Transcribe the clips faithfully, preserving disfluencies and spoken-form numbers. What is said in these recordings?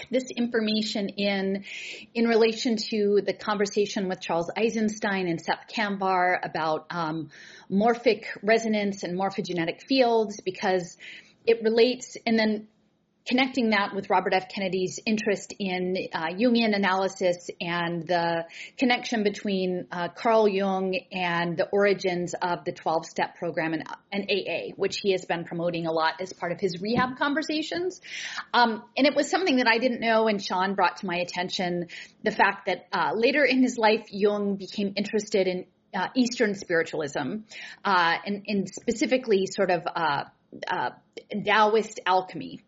this information in in relation to the conversation with Charles Eisenstein and Seth Kambar about um, morphic resonance and morphogenetic fields, because it relates, and then connecting that with Robert F. Kennedy's interest in uh, Jungian analysis and the connection between uh, Carl Jung and the origins of the twelve-step program and, and A A, which he has been promoting a lot as part of his rehab conversations. Um, and it was something that I didn't know, and Sean brought to my attention the fact that uh, later in his life, Jung became interested in uh, Eastern spiritualism, uh, and, and specifically sort of uh, uh, Taoist alchemy.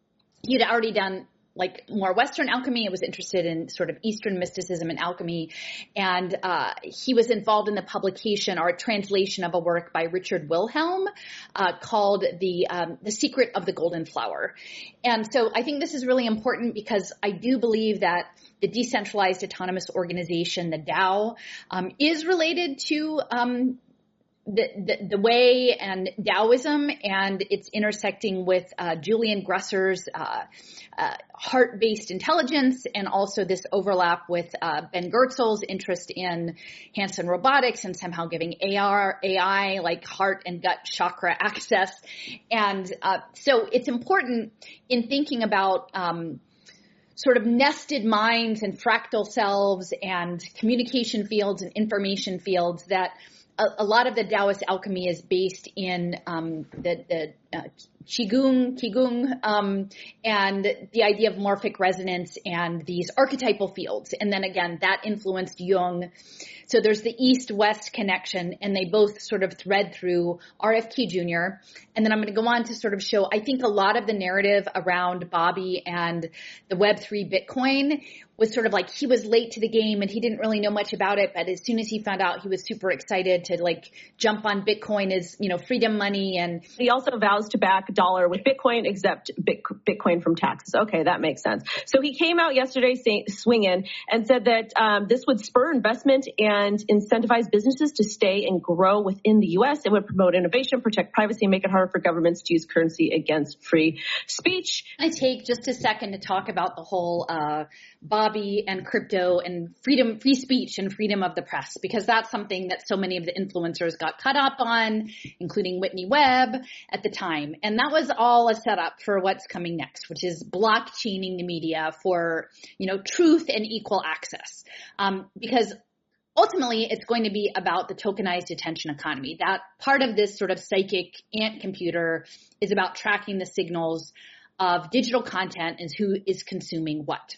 He had already done like more Western alchemy. He was interested in sort of Eastern mysticism and alchemy. And uh, he was involved in the publication or a translation of a work by Richard Wilhelm uh, called the, um, the Secret of the Golden Flower. And so I think this is really important because I do believe that the decentralized autonomous organization, the DAO, um, is related to um The, the, the way and Taoism, and it's intersecting with uh, Julian Gresser's uh, uh, heart-based intelligence, and also this overlap with uh, Ben Goertzel's interest in Hanson Robotics and somehow giving A R, A I like heart and gut chakra access. And uh, so it's important in thinking about um, sort of nested minds and fractal selves and communication fields and information fields that A, a lot of the Taoist alchemy is based in um, the, the uh, Qigong, Qigong, um, and the idea of morphic resonance and these archetypal fields. And then again, that influenced Jung. So there's the East-West connection, and they both sort of thread through R F K Junior And then I'm going to go on to sort of show, I think a lot of the narrative around Bobby and the Web three Bitcoin was sort of like he was late to the game and he didn't really know much about it. But as soon as he found out, he was super excited to like jump on Bitcoin as, you know, freedom money. And he also vows to back dollar with Bitcoin, exempt Bitcoin from taxes. Okay, that makes sense. So he came out yesterday saying, swinging and said that um, this would spur investment and incentivize businesses to stay and grow within the U S. It would promote innovation, protect privacy, and make it harder for governments to use currency against free speech. I take just a second to talk about the whole uh, Bobby and crypto and freedom, free speech and freedom of the press, because that's something that so many of the influencers got caught up on, including Whitney Webb at the time. And that was all a setup for what's coming next, which is blockchaining the media for, you know, truth and equal access. Um, because ultimately, it's going to be about the tokenized attention economy. That part of this sort of psychic ant computer is about tracking the signals of digital content and who is consuming what.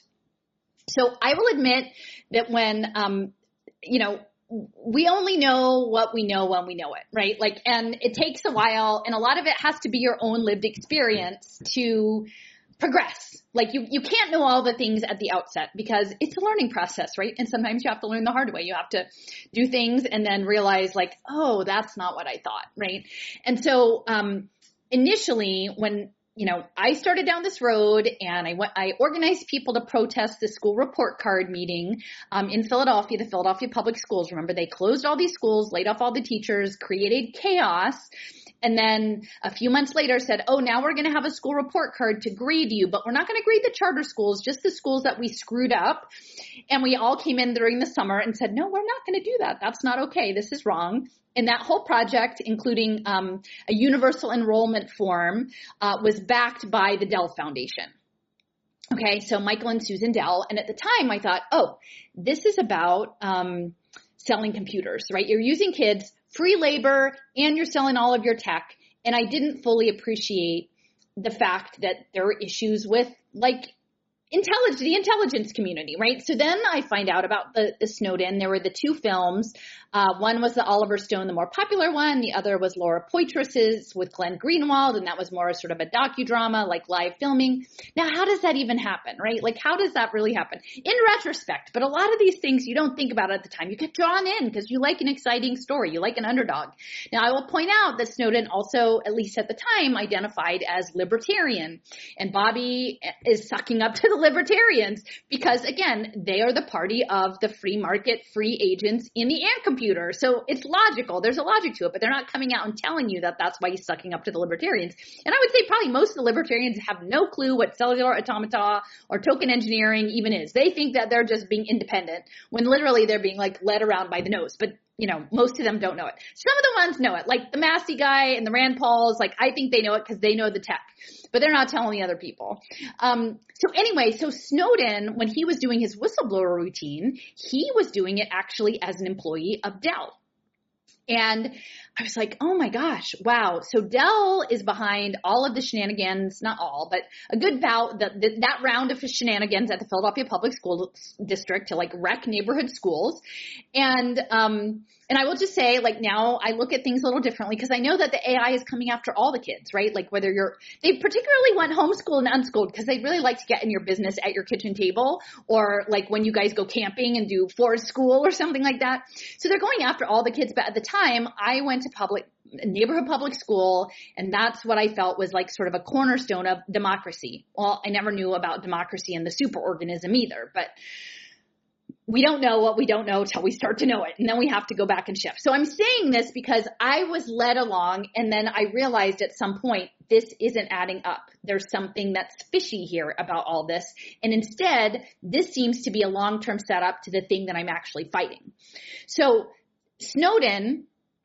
So I will admit that when, um, you know, we only know what we know when we know it, right? Like, and it takes a while, and a lot of it has to be your own lived experience to progress. Like you, you can't know all the things at the outset because it's a learning process, right? And sometimes you have to learn the hard way. You have to do things and then realize like, oh, that's not what I thought, right? And so, um, initially when, you know, I started down this road and I went, I organized people to protest the school report card meeting, um, in Philadelphia, the Philadelphia Public Schools. Remember, they closed all these schools, laid off all the teachers, created chaos. And then a few months later said, oh, now we're going to have a school report card to grade you, but we're not going to grade the charter schools, just the schools that we screwed up. And we all came in during the summer and said, no, we're not going to do that. That's not okay. This is wrong. And that whole project, including um, a universal enrollment form, uh, was backed by the Dell Foundation. Okay, so Michael and Susan Dell. And at the time I thought, oh, this is about um, selling computers, right? You're using kids, free labor, and you're selling all of your tech. And I didn't fully appreciate the fact that there were issues with like intelligence, the intelligence community, right? So then I find out about the, the Snowden. There were the two films. Uh, one was the Oliver Stone, the more popular one. The other was Laura Poitras's with Glenn Greenwald. And that was more sort of a docudrama, like live filming. Now, how does that even happen, right? Like, how does that really happen? In retrospect, but a lot of these things you don't think about at the time. You get drawn in because you like an exciting story. You like an underdog. Now, I will point out that Snowden also, at least at the time, identified as libertarian. And Bobby is sucking up to the libertarians because, again, they are the party of the free market, free agents in the ant computer. So it's logical. There's a logic to it, but they're not coming out and telling you that that's why he's sucking up to the libertarians. And I would say probably most of the libertarians have no clue what cellular automata or token engineering even is. They think that they're just being independent when literally they're being like led around by the nose. But you know, most of them don't know it. Some of the ones know it, like the Massey guy and the Rand Pauls. Like, I think they know it because they know the tech, but they're not telling the other people. Um, so anyway, so Snowden, when he was doing his whistleblower routine, he was doing it actually as an employee of Dell. And I was like, oh my gosh, wow. So Dell is behind all of the shenanigans, not all, but a good bout, that that round of shenanigans at the Philadelphia Public School District to like wreck neighborhood schools. And, um, and I will just say, like, now I look at things a little differently because I know that the A I is coming after all the kids, right? Like whether you're, they particularly want homeschooled and unschooled because they really like to get in your business at your kitchen table, or like when you guys go camping and do forest school or something like that. So they're going after all the kids. But at the time I went to public neighborhood public school, and that's what I felt was like sort of a cornerstone of democracy. Well, I never knew about democracy and the superorganism either, but we don't know what we don't know till we start to know it. And then we have to go back and shift. So I'm saying this because I was led along, and then I realized at some point, this isn't adding up. There's something that's fishy here about all this. And instead, this seems to be a long-term setup to the thing that I'm actually fighting. So Snowden,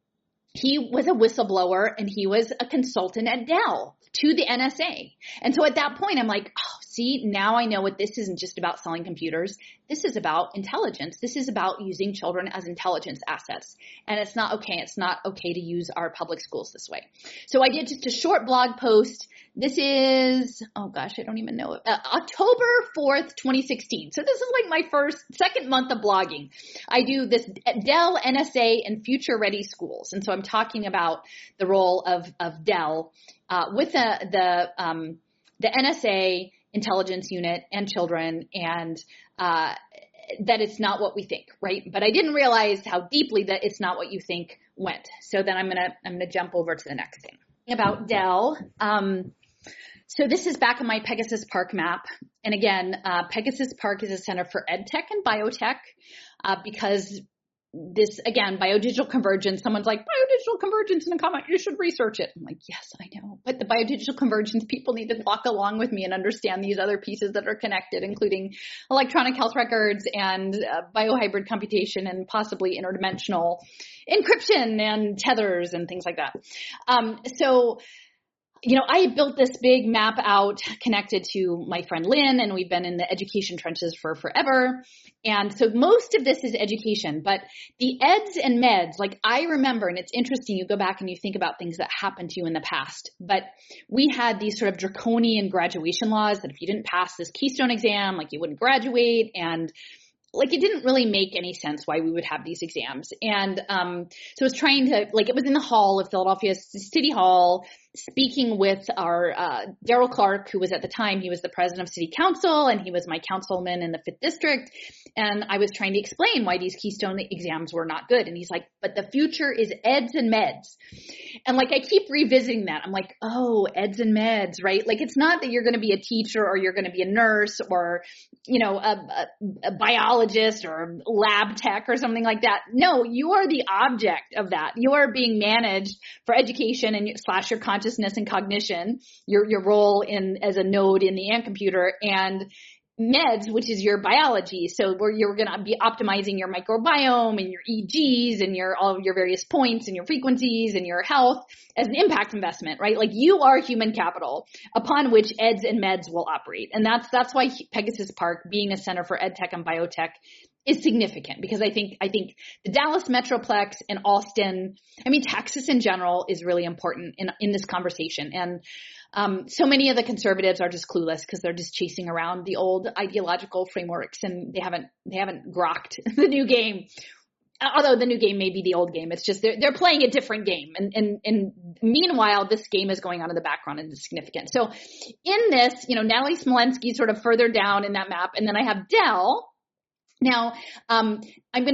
he was a whistleblower and he was a consultant at Dell to the N S A. And so at that point, I'm like, oh, see, now I know what this isn't just about selling computers. This is about intelligence. This is about using children as intelligence assets. And it's not okay. It's not okay to use our public schools this way. So I did just a short blog post. This is, oh gosh, I don't even know it. Uh, October fourth, twenty sixteen. So this is like my first, second month of blogging. I do this at Dell, N S A, and future ready schools. And so I'm talking about the role of, of Dell uh, with the, the, um, the N S A intelligence unit and children, and uh, that it's not what we think, right? But I didn't realize how deeply that it's not what you think went. So then I'm going to, I'm going to jump over to the next thing about Dell. Um, So this is back on my Pegasus Park map. And again, uh, Pegasus Park is a center for EdTech and biotech uh, because this, again, biodigital convergence, someone's like, biodigital convergence in a comment, you should research it. I'm like, yes, I know. But the biodigital convergence people need to walk along with me and understand these other pieces that are connected, including electronic health records and uh, biohybrid computation and possibly interdimensional encryption and tethers and things like that. Um, so You know, I built this big map out connected to my friend Lynn, and we've been in the education trenches for forever. And so most of this is education, but the eds and meds, like I remember, and it's interesting, you go back and you think about things that happened to you in the past, but we had these sort of draconian graduation laws that if you didn't pass this Keystone exam, like you wouldn't graduate, and like it didn't really make any sense why we would have these exams. And um so I was trying to, like, it was in the hall of Philadelphia City Hall, speaking with our uh Daryl Clark, who was at the time, he was the president of City Council, and he was my councilman in the fifth District. And I was trying to explain why these Keystone exams were not good. And he's like, but the future is eds and meds. And like, I keep revisiting that. I'm like, oh, eds and meds, right? Like, it's not that you're going to be a teacher or you're going to be a nurse or, you know, a, a, a biologist or a lab tech or something like that. No, you are the object of that. You are being managed for education and slash your consciousness and cognition, your, your role in as a node in the ant computer, and meds, which is your biology. So where you're going to be optimizing your microbiome and your E Gs and your, all of your various points and your frequencies and your health as an impact investment, right? Like, you are human capital upon which eds and meds will operate. And that's, that's why Pegasus Park, being a center for EdTech and biotech, is significant, because I think, I think the Dallas Metroplex and Austin, I mean, Texas in general is really important in, in this conversation. And Um, so many of the conservatives are just clueless because they're just chasing around the old ideological frameworks, and they haven't, they haven't grokked the new game. Although the new game may be the old game. It's just they're, they're playing a different game. And, and, and meanwhile, this game is going on in the background and is significant. So in this, you know, Natalie Smolensky sort of further down in that map. And then I have Dell. Now, um, I'm going to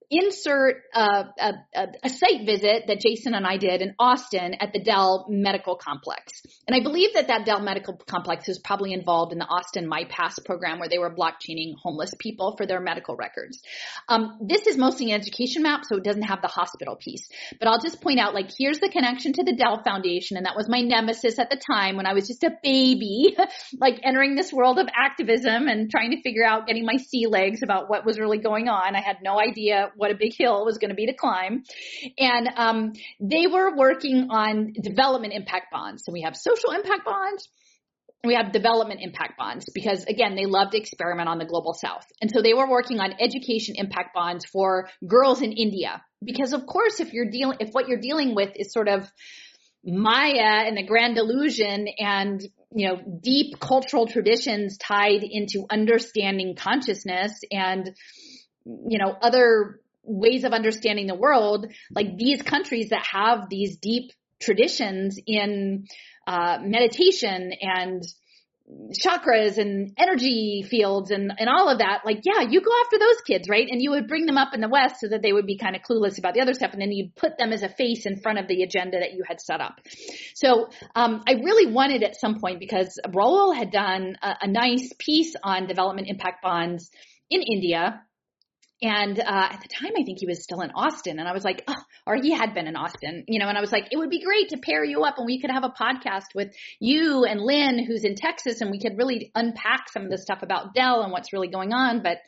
insert uh, a, a, a site visit that Jason and I did in Austin at the Dell Medical Complex. And I believe that that Dell Medical Complex was probably involved in the Austin MyPass program where they were blockchaining homeless people for their medical records. Um, this is mostly an education map, so it doesn't have the hospital piece. But I'll just point out, like, here's the connection to the Dell Foundation, and that was my nemesis at the time when I was just a baby, like entering this world of activism and trying to figure out, getting my sea legs about what was really going on. I had no idea what a big hill was going to be to climb. And um, they were working on development impact bonds. So we have social impact bonds. We have development impact bonds because, again, they love to experiment on the global south. And so they were working on education impact bonds for girls in India. Because, of course, if you're dealing, if what you're dealing with is sort of Maya and the grand illusion and, you know, deep cultural traditions tied into understanding consciousness and, you know, other ways of understanding the world, like these countries that have these deep traditions in uh, meditation and chakras and energy fields and, and all of that, like, yeah, you go after those kids, right? And you would bring them up in the West so that they would be kind of clueless about the other stuff. And then you'd put them as a face in front of the agenda that you had set up. So um, I really wanted at some point, because Raul had done a, a nice piece on development impact bonds in India. And uh, at the time, I think he was still in Austin. And I was like, oh, or he had been in Austin, you know, and I was like, it would be great to pair you up and we could have a podcast with you and Lynn, who's in Texas, and we could really unpack some of the stuff about Dell and what's really going on. But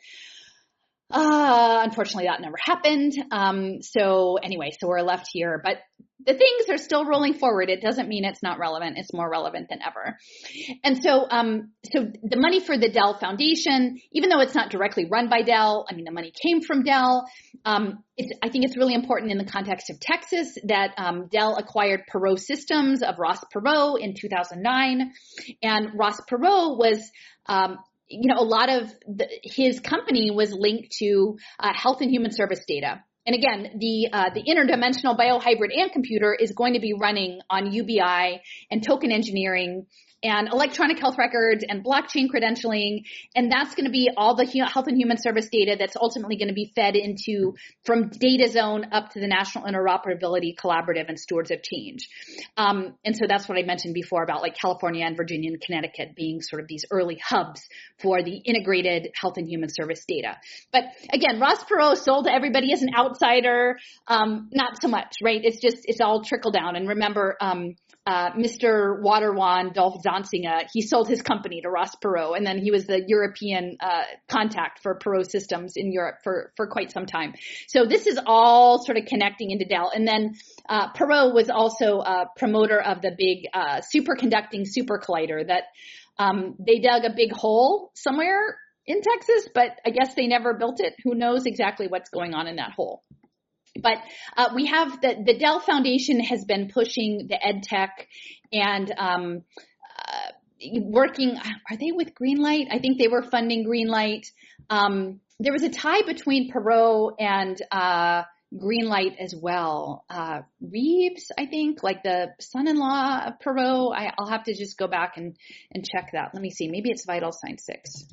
uh, unfortunately, that never happened. Um, so anyway, so we're left here. But the things are still rolling forward. It doesn't mean it's not relevant. It's more relevant than ever. And so, um, so the money for the Dell Foundation, even though it's not directly run by Dell, I mean, the money came from Dell. Um, it's, I think it's really important in the context of Texas that um, Dell acquired Perot Systems of Ross Perot in two thousand nine. And Ross Perot was, um, you know, a lot of the, his company was linked to uh, health and human service data. And again, the uh, the interdimensional biohybrid ant computer is going to be running on U B I and token engineering and electronic health records and blockchain credentialing. And that's going to be all the health and human service data that's ultimately going to be fed into from Data Zone up to the National Interoperability Collaborative and Stewards of Change. Um, and so that's what I mentioned before about like California and Virginia and Connecticut being sort of these early hubs for the integrated health and human service data. But again, Ross Perot sold to everybody as an outsider. Um, not so much, right? It's just, it's all trickle down. And remember, um, Uh, Mister Waterwan, Dolph Zonsinger, he sold his company to Ross Perot, and then he was the European uh, contact for Perot Systems in Europe for, for quite some time. So this is all sort of connecting into Dell. And then uh, Perot was also a promoter of the big uh, superconducting super collider that um, they dug a big hole somewhere in Texas, but I guess they never built it. Who knows exactly what's going on in that hole. But uh, we have the, the Dell Foundation has been pushing the EdTech and um, uh, working. Are they with Greenlight? I think they were funding Greenlight. Um, there was a tie between Perot and uh, Greenlight as well. Uh, Reeves, I think, like the son-in-law of Perot. I, I'll have to just go back and, and check that. Let me see. Maybe it's Vital Sign six.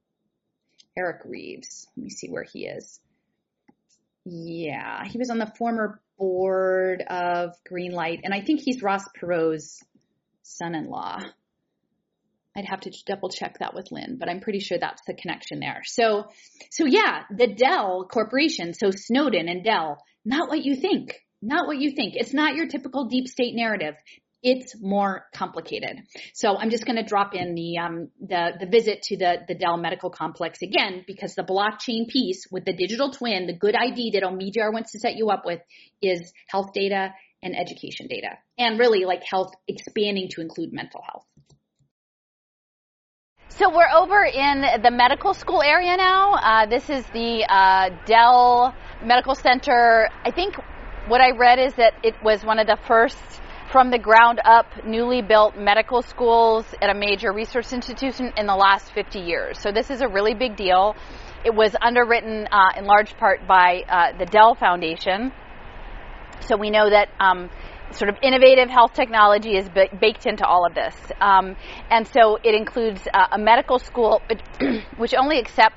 Eric Reeves. Let me see where he is. Yeah, he was on the former board of Greenlight, and I think he's Ross Perot's son-in-law. I'd have to double check that with Lynn, but I'm pretty sure that's the connection there. So, so yeah, the Dell Corporation, so Snowden and Dell, not what you think, not what you think. It's not your typical deep state narrative. It's more complicated. So I'm just going to drop in the um, the the visit to the the Dell Medical Complex again, because the blockchain piece with the digital twin, the good I D that Omidyar wants to set you up with, is health data and education data, and really like health expanding to include mental health. So we're over in the medical school area now. Uh, this is the uh, Dell Medical Center. I think what I read is that it was one of the first from the ground up, newly built medical schools at a major research institution in the last fifty years. So this is a really big deal. It was underwritten uh, in large part by uh, the Dell Foundation. So we know that um, sort of innovative health technology is b- baked into all of this. Um, and so it includes uh, a medical school which only accepts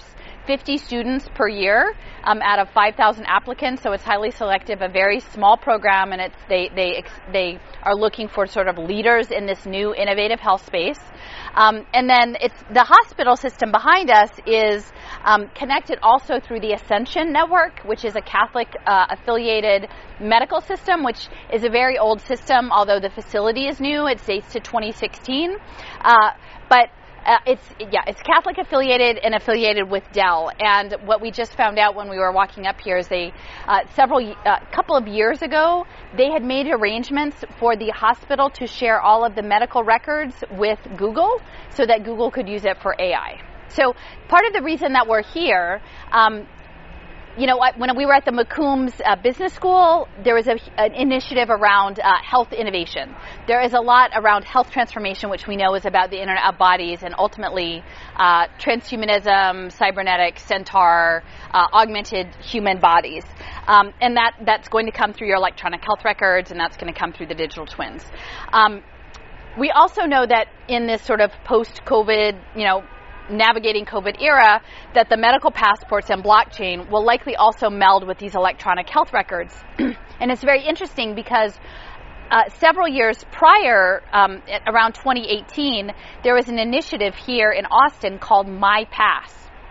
fifty students per year um, out of five thousand applicants, so it's highly selective, a very small program, and it's they they they are looking for sort of leaders in this new innovative health space. Um, and then it's the hospital system behind us is um, connected also through the Ascension Network, which is a Catholic uh, affiliated medical system, which is a very old system, although the facility is new. It dates to twenty sixteen. Uh, but Uh, it's yeah, it's Catholic affiliated and affiliated with Dell. And what we just found out when we were walking up here is they uh, several uh, couple of years ago they had made arrangements for the hospital to share all of the medical records with Google so that Google could use it for A I. So part of the reason that we're here. Um, You know, when we were at the McCombs uh, Business School, there was a, an initiative around uh, health innovation. There is a lot around health transformation, which we know is about the Internet of Bodies and ultimately uh, transhumanism, cybernetics, centaur, uh, augmented human bodies. Um, and that, that's going to come through your electronic health records, and that's going to come through the digital twins. Um, we also know that in this sort of post-COVID, you know, navigating COVID era, that the medical passports and blockchain will likely also meld with these electronic health records. And it's very interesting because uh, several years prior, um, around twenty eighteen, there was an initiative here in Austin called MyPass.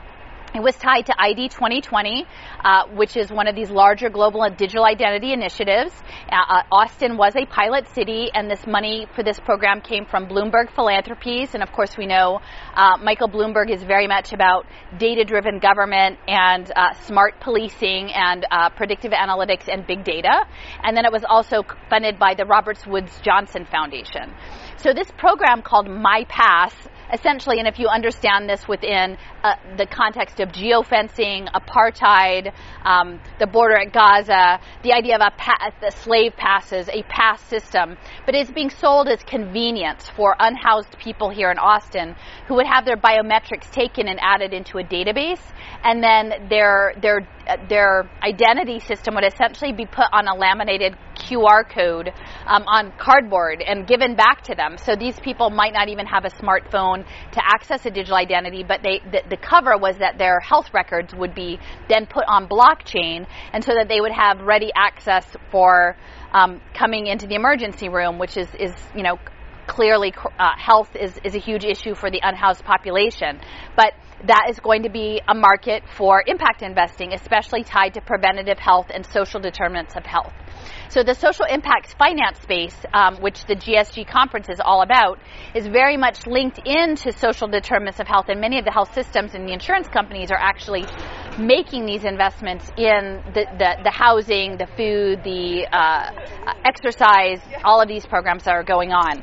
It was tied to I D twenty twenty, uh, which is one of these larger global digital identity initiatives. Uh, uh, Austin was a pilot city, and this money for this program came from Bloomberg Philanthropies. And of course, we know uh, Michael Bloomberg is very much about data-driven government and uh, smart policing and uh, predictive analytics and big data. And then it was also funded by the Robert Woods Johnson Foundation. So this program called MyPass, essentially, and if you understand this within uh, the context of geofencing, apartheid, um, the border at Gaza, the idea of a pa- the slave passes, a pass system, but it's being sold as convenience for unhoused people here in Austin who would have their biometrics taken and added into a database, and then their their their identity system would essentially be put on a laminated Q R code um, on cardboard and given back to them. So these people might not even have a smartphone to access a digital identity, but they the, the cover was that their health records would be then put on blockchain, and so that they would have ready access for um, coming into the emergency room, which is, is you know, clearly uh, health is, is a huge issue for the unhoused population. But that is going to be a market for impact investing, especially tied to preventative health and social determinants of health. So the social impacts finance space, um, which the G S G conference is all about, is very much linked into social determinants of health, and many of the health systems and the insurance companies are actually making these investments in the, the, the housing, the food, the uh, exercise, all of these programs that are going on.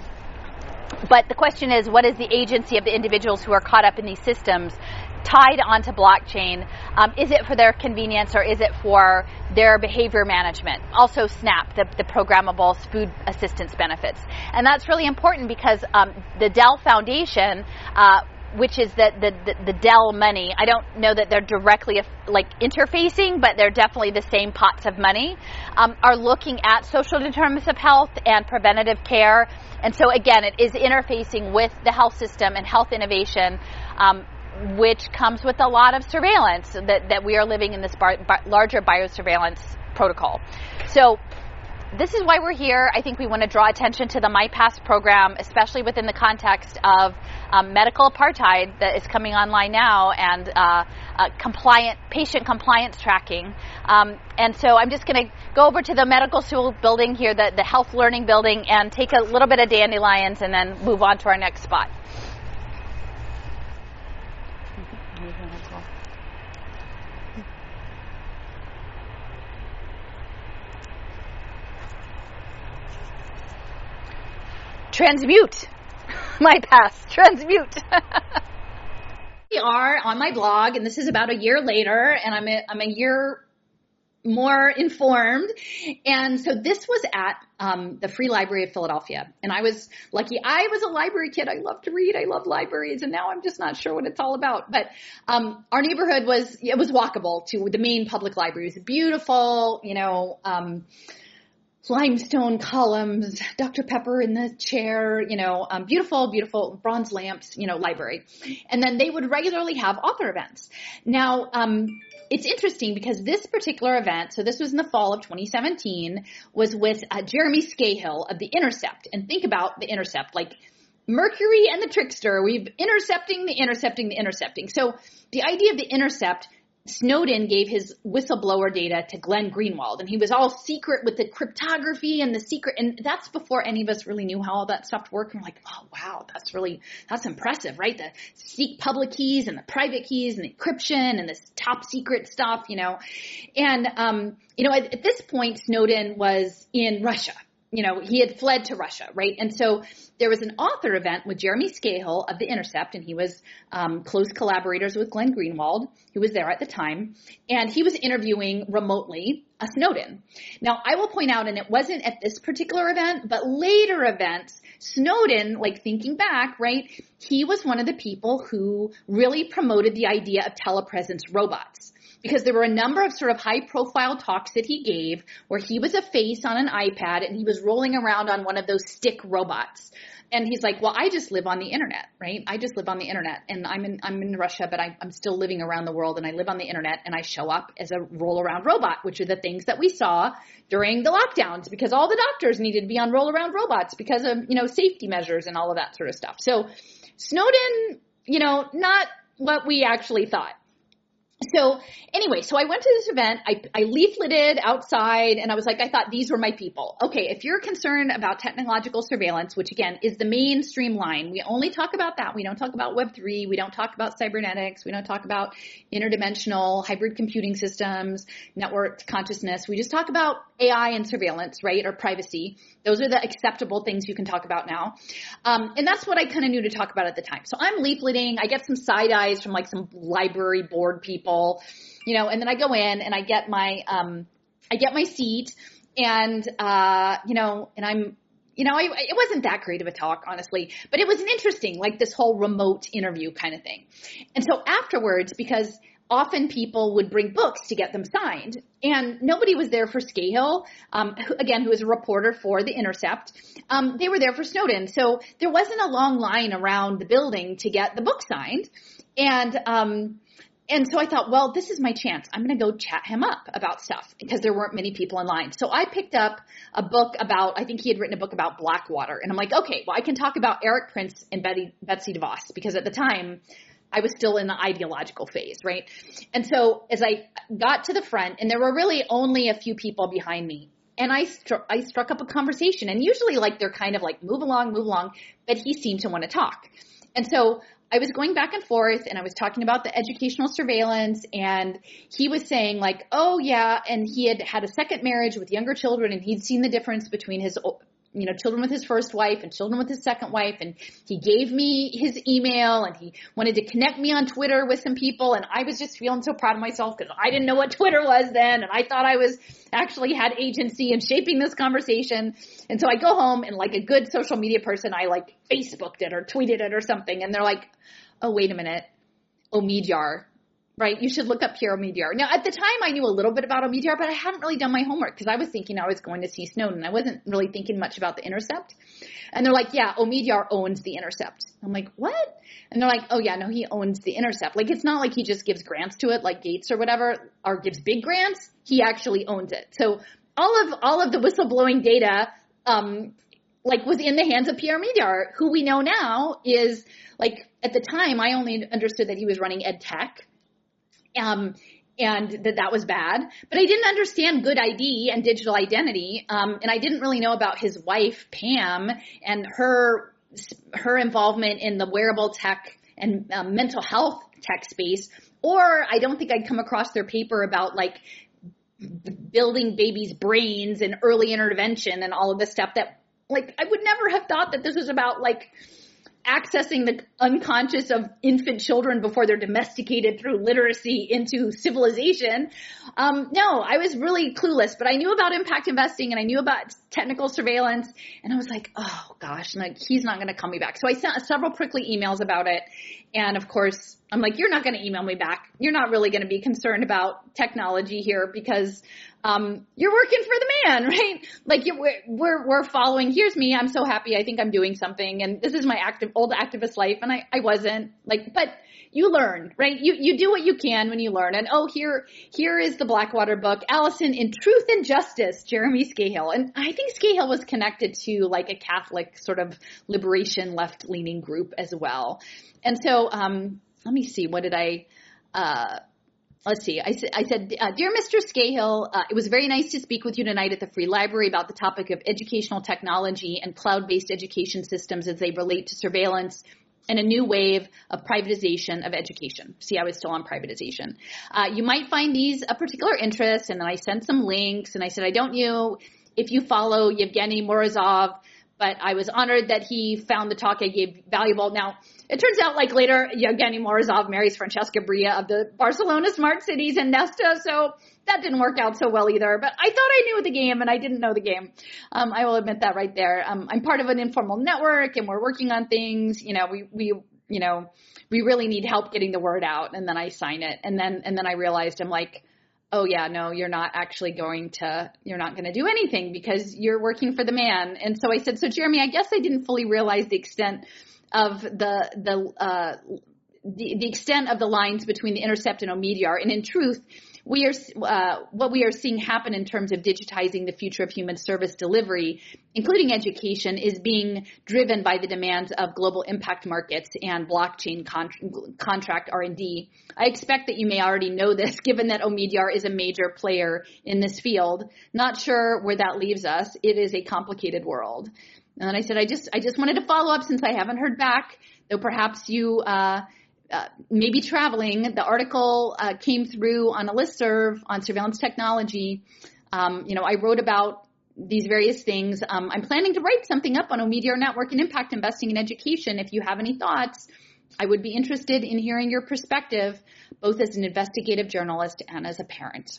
But the question is, what is the agency of the individuals who are caught up in these systems tied onto blockchain? Um, is it for their convenience, or is it for their behavior management? Also SNAP, the, the programmable food assistance benefits. And that's really important because um, the Dell Foundation, uh, which is the, the, the, the Dell money, I don't know that they're directly like interfacing, but they're definitely the same pots of money, um, are looking at social determinants of health and preventative care. And so again, it is interfacing with the health system and health innovation, um, which comes with a lot of surveillance that, that we are living in this bar, bar, larger biosurveillance protocol. So this is why we're here. I think we want to draw attention to the MyPass program, especially within the context of um, medical apartheid that is coming online now, and uh, uh, compliant patient compliance tracking. Um, and so I'm just going to go over to the medical school building here, the, the health learning building, and take a little bit of dandelions and then move on to our next spot. Transmute. MyPass. Transmute. We are on my blog, and this is about a year later, and I'm a, I'm a year more informed. And so this was at um, the Free Library of Philadelphia. And I was lucky. I was a library kid. I love to read. I love libraries. And now I'm just not sure what it's all about. But um, our neighborhood was, it was walkable to the main public library. It was beautiful, you know, um, limestone columns, Doctor Pepper in the chair, you know, um, beautiful, beautiful bronze lamps, you know, library. And then they would regularly have author events. Now, um, it's interesting because this particular event, so this was in the fall of twenty seventeen, was with uh, Jeremy Scahill of The Intercept. And think about The Intercept, like Mercury and the Trickster, we've intercepting the intercepting the intercepting. So the idea of The Intercept, Snowden gave his whistleblower data to Glenn Greenwald, and he was all secret with the cryptography and the secret. And that's before any of us really knew how all that stuff worked. And we're like, oh, wow, that's really, that's impressive, right? The seek public keys and the private keys and the encryption and this top secret stuff, you know. And, um, you know, at, at this point, Snowden was in Russia. You know, he had fled to Russia, right? And so there was an author event with Jeremy Scahill of The Intercept, and he was um, close collaborators with Glenn Greenwald, who was there at the time, and he was interviewing remotely a Snowden. Now, I will point out, and it wasn't at this particular event, but later events, Snowden, like thinking back, right, he was one of the people who really promoted the idea of telepresence robots. Because there were a number of sort of high-profile talks that he gave where he was a face on an iPad and he was rolling around on one of those stick robots. And he's like, well, I just live on the internet, right? I just live on the internet, and I'm in I'm in Russia, but I, I'm still living around the world, and I live on the internet, and I show up as a roll-around robot, which are the things that we saw during the lockdowns because all the doctors needed to be on roll-around robots because of, you know, safety measures and all of that sort of stuff. So Snowden, you know, not what we actually thought. So anyway, so I went to this event, I, I leafleted outside, and I was like, I thought these were my people. Okay, if you're concerned about technological surveillance, which again is the mainstream line, we only talk about that. We don't talk about Web three. We don't talk about cybernetics. We don't talk about interdimensional hybrid computing systems, networked consciousness. We just talk about A I and surveillance, right, or privacy. Those are the acceptable things you can talk about now. Um, and that's what I kind of knew to talk about at the time. So I'm leafleting. I get some side eyes from like some library board people, you know, and then I go in and I get my, um, I get my seat and, uh, you know, and I'm, you know, I, it wasn't that great of a talk, honestly, but it was an interesting, like this whole remote interview kind of thing. And so afterwards, because often people would bring books to get them signed, and nobody was there for Scahill, um, who, again, who was a reporter for The Intercept. Um, they were there for Snowden. So there wasn't a long line around the building to get the book signed. And, um, and so I thought, well, this is my chance. I'm going to go chat him up about stuff because there weren't many people in line. So I picked up a book about, I think he had written a book about Blackwater. And I'm like, okay, well, I can talk about Eric Prince and Betty, Betsy DeVos, because at the time I was still in the ideological phase, right? And so as I got to the front, and there were really only a few people behind me, and I struck, I struck up a conversation, and usually like they're kind of like move along, move along, but he seemed to want to talk. And so I was going back and forth, and I was talking about the educational surveillance, and he was saying like, oh yeah, and he had had a second marriage with younger children, and he'd seen the difference between his, you know, children with his first wife and children with his second wife, and he gave me his email, and he wanted to connect me on Twitter with some people, and I was just feeling so proud of myself because I didn't know what Twitter was then, and I thought I was actually had agency in shaping this conversation. And so I go home, and like a good social media person, I like Facebooked it or tweeted it or something, and they're like, oh, wait a minute, Omidyar, right? You should look up Pierre Omidyar. Now, at the time, I knew a little bit about Omidyar, but I hadn't really done my homework because I was thinking I was going to see Snowden. I wasn't really thinking much about The Intercept. And they're like, yeah, Omidyar owns The Intercept. I'm like, what? And they're like, oh, yeah, no, he owns The Intercept. Like, it's not like he just gives grants to it like Gates or whatever, or gives big grants. He actually owns it. So all of all of the whistleblowing data um like was in the hands of Pierre Omidyar, who we know now is like, at the time, I only understood that he was running ed tech, um, and that that was bad, but I didn't understand good I D and digital identity. Um, and I didn't really know about his wife, Pam, and her, her involvement in the wearable tech and um, mental health tech space. Or I don't think I'd come across their paper about like building babies' brains and early intervention and all of this stuff that, like, I would never have thought that this was about like accessing the unconscious of infant children before they're domesticated through literacy into civilization. Um, no, I was really clueless, but I knew about impact investing and I knew about technical surveillance. And I was like, oh gosh, like he's not going to call me back. So I sent several prickly emails about it. And of course, I'm like, you're not going to email me back. You're not really going to be concerned about technology here because um, you're working for the man, right? Like you're, we're we're following. Here's me. I'm so happy. I think I'm doing something, and this is my active old activist life, and I I wasn't like, but you learn, right? You you do what you can when you learn. And oh, here here is the Blackwater book, Allison in Truth and Justice, Jeremy Scahill, and I think Scahill was connected to like a Catholic sort of liberation left leaning group as well, and so um. Let me see. What did I, uh, let's see. I, I said, uh, Dear Mister Scahill, uh, it was very nice to speak with you tonight at the Free Library about the topic of educational technology and cloud-based education systems as they relate to surveillance and a new wave of privatization of education. See, I was still on privatization. Uh, you might find these a particular interest. And then I sent some links and I said, I don't know if you follow Yevgeny Morozov, but I was honored that he found the talk I gave valuable. Now, it turns out like later, Yevgeny Morozov marries Francesca Bria of the Barcelona Smart Cities and Nesta, so that didn't work out so well either. But I thought I knew the game, and I didn't know the game. Um, I will admit that right there. Um, I'm part of an informal network, and we're working on things. You know, we we you know we really need help getting the word out, and then I sign it, and then and then I realized I'm like, oh yeah, no, you're not actually going to, you're not going to do anything because you're working for the man. And so I said, so Jeremy, I guess I didn't fully realize the extent of the, the, uh, the, the extent of the lines between The Intercept and Omidyar. And in truth, we are, uh, what we are seeing happen in terms of digitizing the future of human service delivery, including education, is being driven by the demands of global impact markets and blockchain con- contract R and D. I expect that you may already know this, given that Omidyar is a major player in this field. Not sure where that leaves us. It is a complicated world. And then I said, I just, I just wanted to follow up since I haven't heard back, though perhaps you, uh, Uh, maybe traveling. The article uh, came through on a listserv on surveillance technology. Um, you know, I wrote about these various things. Um, I'm planning to write something up on Omidyar Network and impact investing in education. If you have any thoughts, I would be interested in hearing your perspective, both as an investigative journalist and as a parent.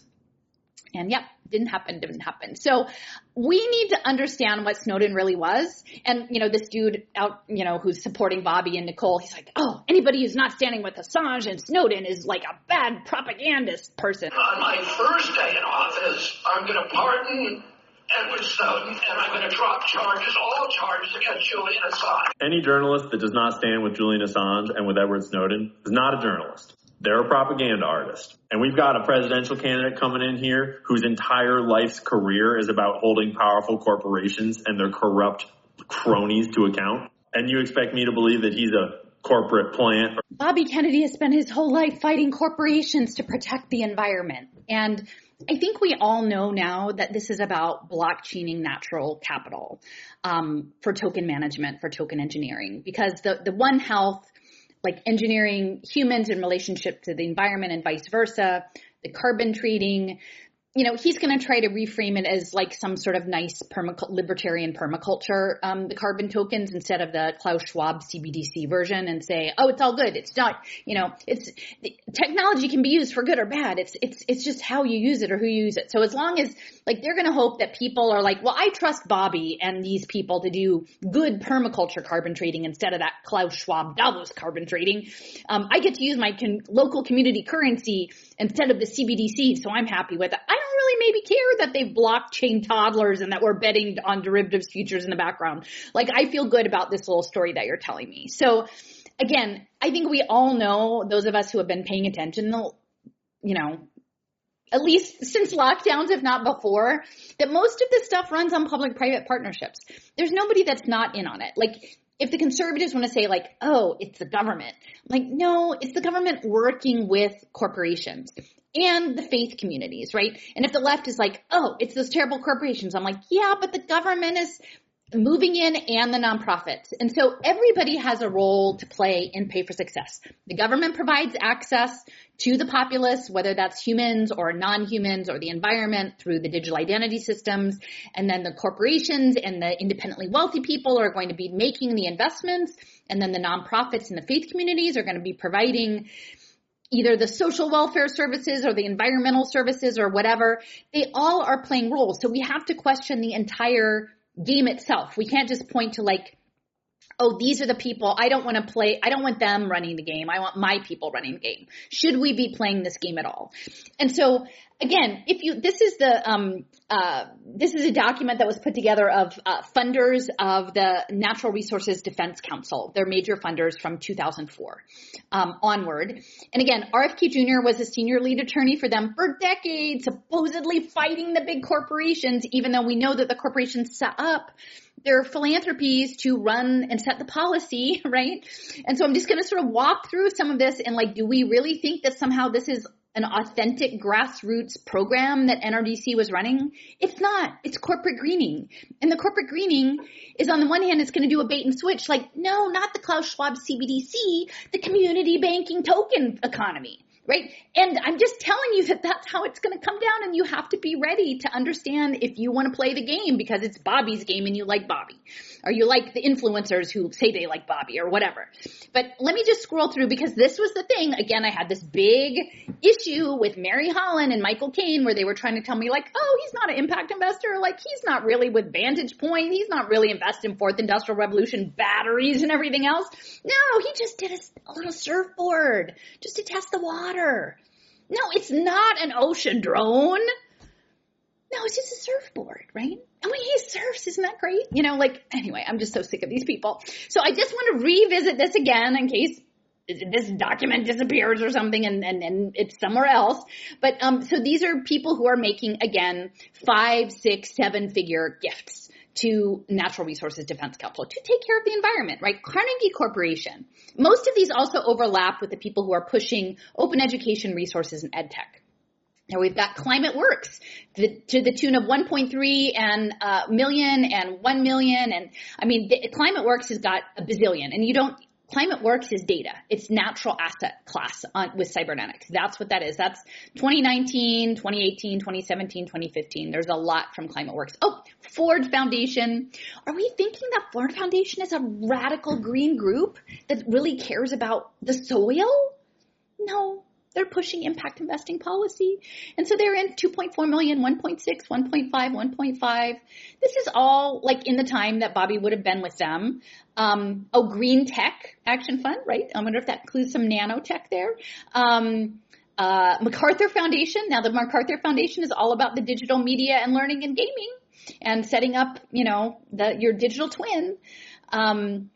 And yeah, didn't happen, didn't happen. So we need to understand what Snowden really was. And, you know, this dude out, you know, who's supporting Bobby and Nicole, he's like, oh, anybody who's not standing with Assange and Snowden is like a bad propagandist person. On my first day in office, I'm going to pardon Edward Snowden, and I'm going to drop charges, all charges against Julian Assange. Any journalist that does not stand with Julian Assange and with Edward Snowden is not a journalist. They're a propaganda artist. And we've got a presidential candidate coming in here whose entire life's career is about holding powerful corporations and their corrupt cronies to account. And you expect me to believe that he's a corporate plant? Bobby Kennedy has spent his whole life fighting corporations to protect the environment. And I think we all know now that this is about blockchaining natural capital um, for token management, for token engineering, because the, the One Health, like engineering humans in relationship to the environment and vice versa, the carbon trading, you know, he's going to try to reframe it as like some sort of nice permac- libertarian permaculture, um, the carbon tokens instead of the Klaus Schwab C B D C version, and say, oh, it's all good. It's not, you know, it's the technology can be used for good or bad. It's, it's, it's just how you use it or who you use it. So as long as like, they're going to hope that people are like, well, I trust Bobby and these people to do good permaculture carbon trading instead of that Klaus Schwab Davos carbon trading. Um, I get to use my con- local community currency instead of the C B D C. So I'm happy with it. I don't really maybe care that they've blockchain toddlers and that we're betting on derivatives futures in the background. Like, I feel good about this little story that you're telling me. So again, I think we all know, those of us who have been paying attention, you know, at least since lockdowns, if not before, that most of this stuff runs on public-private partnerships. There's nobody that's not in on it. Like, if the conservatives want to say like, oh, it's the government, like, no, it's the government working with corporations and the faith communities, right? And if the left is like, oh, it's those terrible corporations, I'm like, yeah, but the government is moving in and the nonprofits. And so everybody has a role to play in Pay for Success. The government provides access to the populace, whether that's humans or non-humans or the environment, through the digital identity systems. And then the corporations and the independently wealthy people are going to be making the investments. And then the nonprofits and the faith communities are going to be providing either the social welfare services or the environmental services or whatever. They all are playing roles. So we have to question the entire game itself. We can't just point to like oh, these are the people, I don't want to play, I don't want them running the game. I want my people running the game. Should we be playing this game at all? And so again, if you, this is the, um, uh, this is a document that was put together of, uh, funders of the Natural Resources Defense Council. They're major funders from two thousand four, um, onward. And again, R F K Junior was a senior lead attorney for them for decades, supposedly fighting the big corporations, even though we know that the corporations set up their philanthropies to run and set the policy, right? And so I'm just going to sort of walk through some of this and like, do we really think that somehow this is an authentic grassroots program that N R D C was running? It's not. It's corporate greening. And the corporate greening is, on the one hand, it's going to do a bait and switch. Like, no, not the Klaus Schwab C B D C, the community banking token economy. Right? And I'm just telling you that that's how it's going to come down, and you have to be ready to understand if you want to play the game because it's Bobby's game and you like Bobby, or you like the influencers who say they like Bobby or whatever. But let me just scroll through, because this was the thing. Again, I had this big issue with Mary Holland and Michael Caine where they were trying to tell me like, oh, he's not an impact investor. Like, he's not really with Vantage Point. He's not really invested in Fourth Industrial Revolution batteries and everything else. No, he just did a, a little surfboard just to test the water. No, it's not an ocean drone. No, it's just a surfboard, right? And when he surfs, isn't that great? You know, like, anyway, I'm just so sick of these people. So I just want to revisit this again in case this document disappears or something and, and, and it's somewhere else. But um, so these are people who are making, again, five, six, seven figure gifts to Natural Resources Defense Council to take care of the environment, right? Carnegie Corporation. Most of these also overlap with the people who are pushing open education resources and ed tech. Now we've got Climate Works the, to the tune of one point three and uh, million and one million. And I mean, the, Climate Works has got a bazillion, and you don't, Climate Works is data. It's natural asset class on, with cybernetics. That's what that is. That's twenty nineteen, twenty eighteen, twenty seventeen, twenty fifteen. There's a lot from Climate Works. Oh, Ford Foundation. Are we thinking that Ford Foundation is a radical green group that really cares about the soil? No. They're pushing impact investing policy. And so they're in two point four million, one point six, one point five, one point five. This is all like in the time that Bobby would have been with them. Um, oh, Green Tech Action Fund, right? I wonder if that includes some nanotech there. Um, uh, MacArthur Foundation. Now the MacArthur Foundation is all about the digital media and learning and gaming and setting up, you know, the, your digital twin. Um,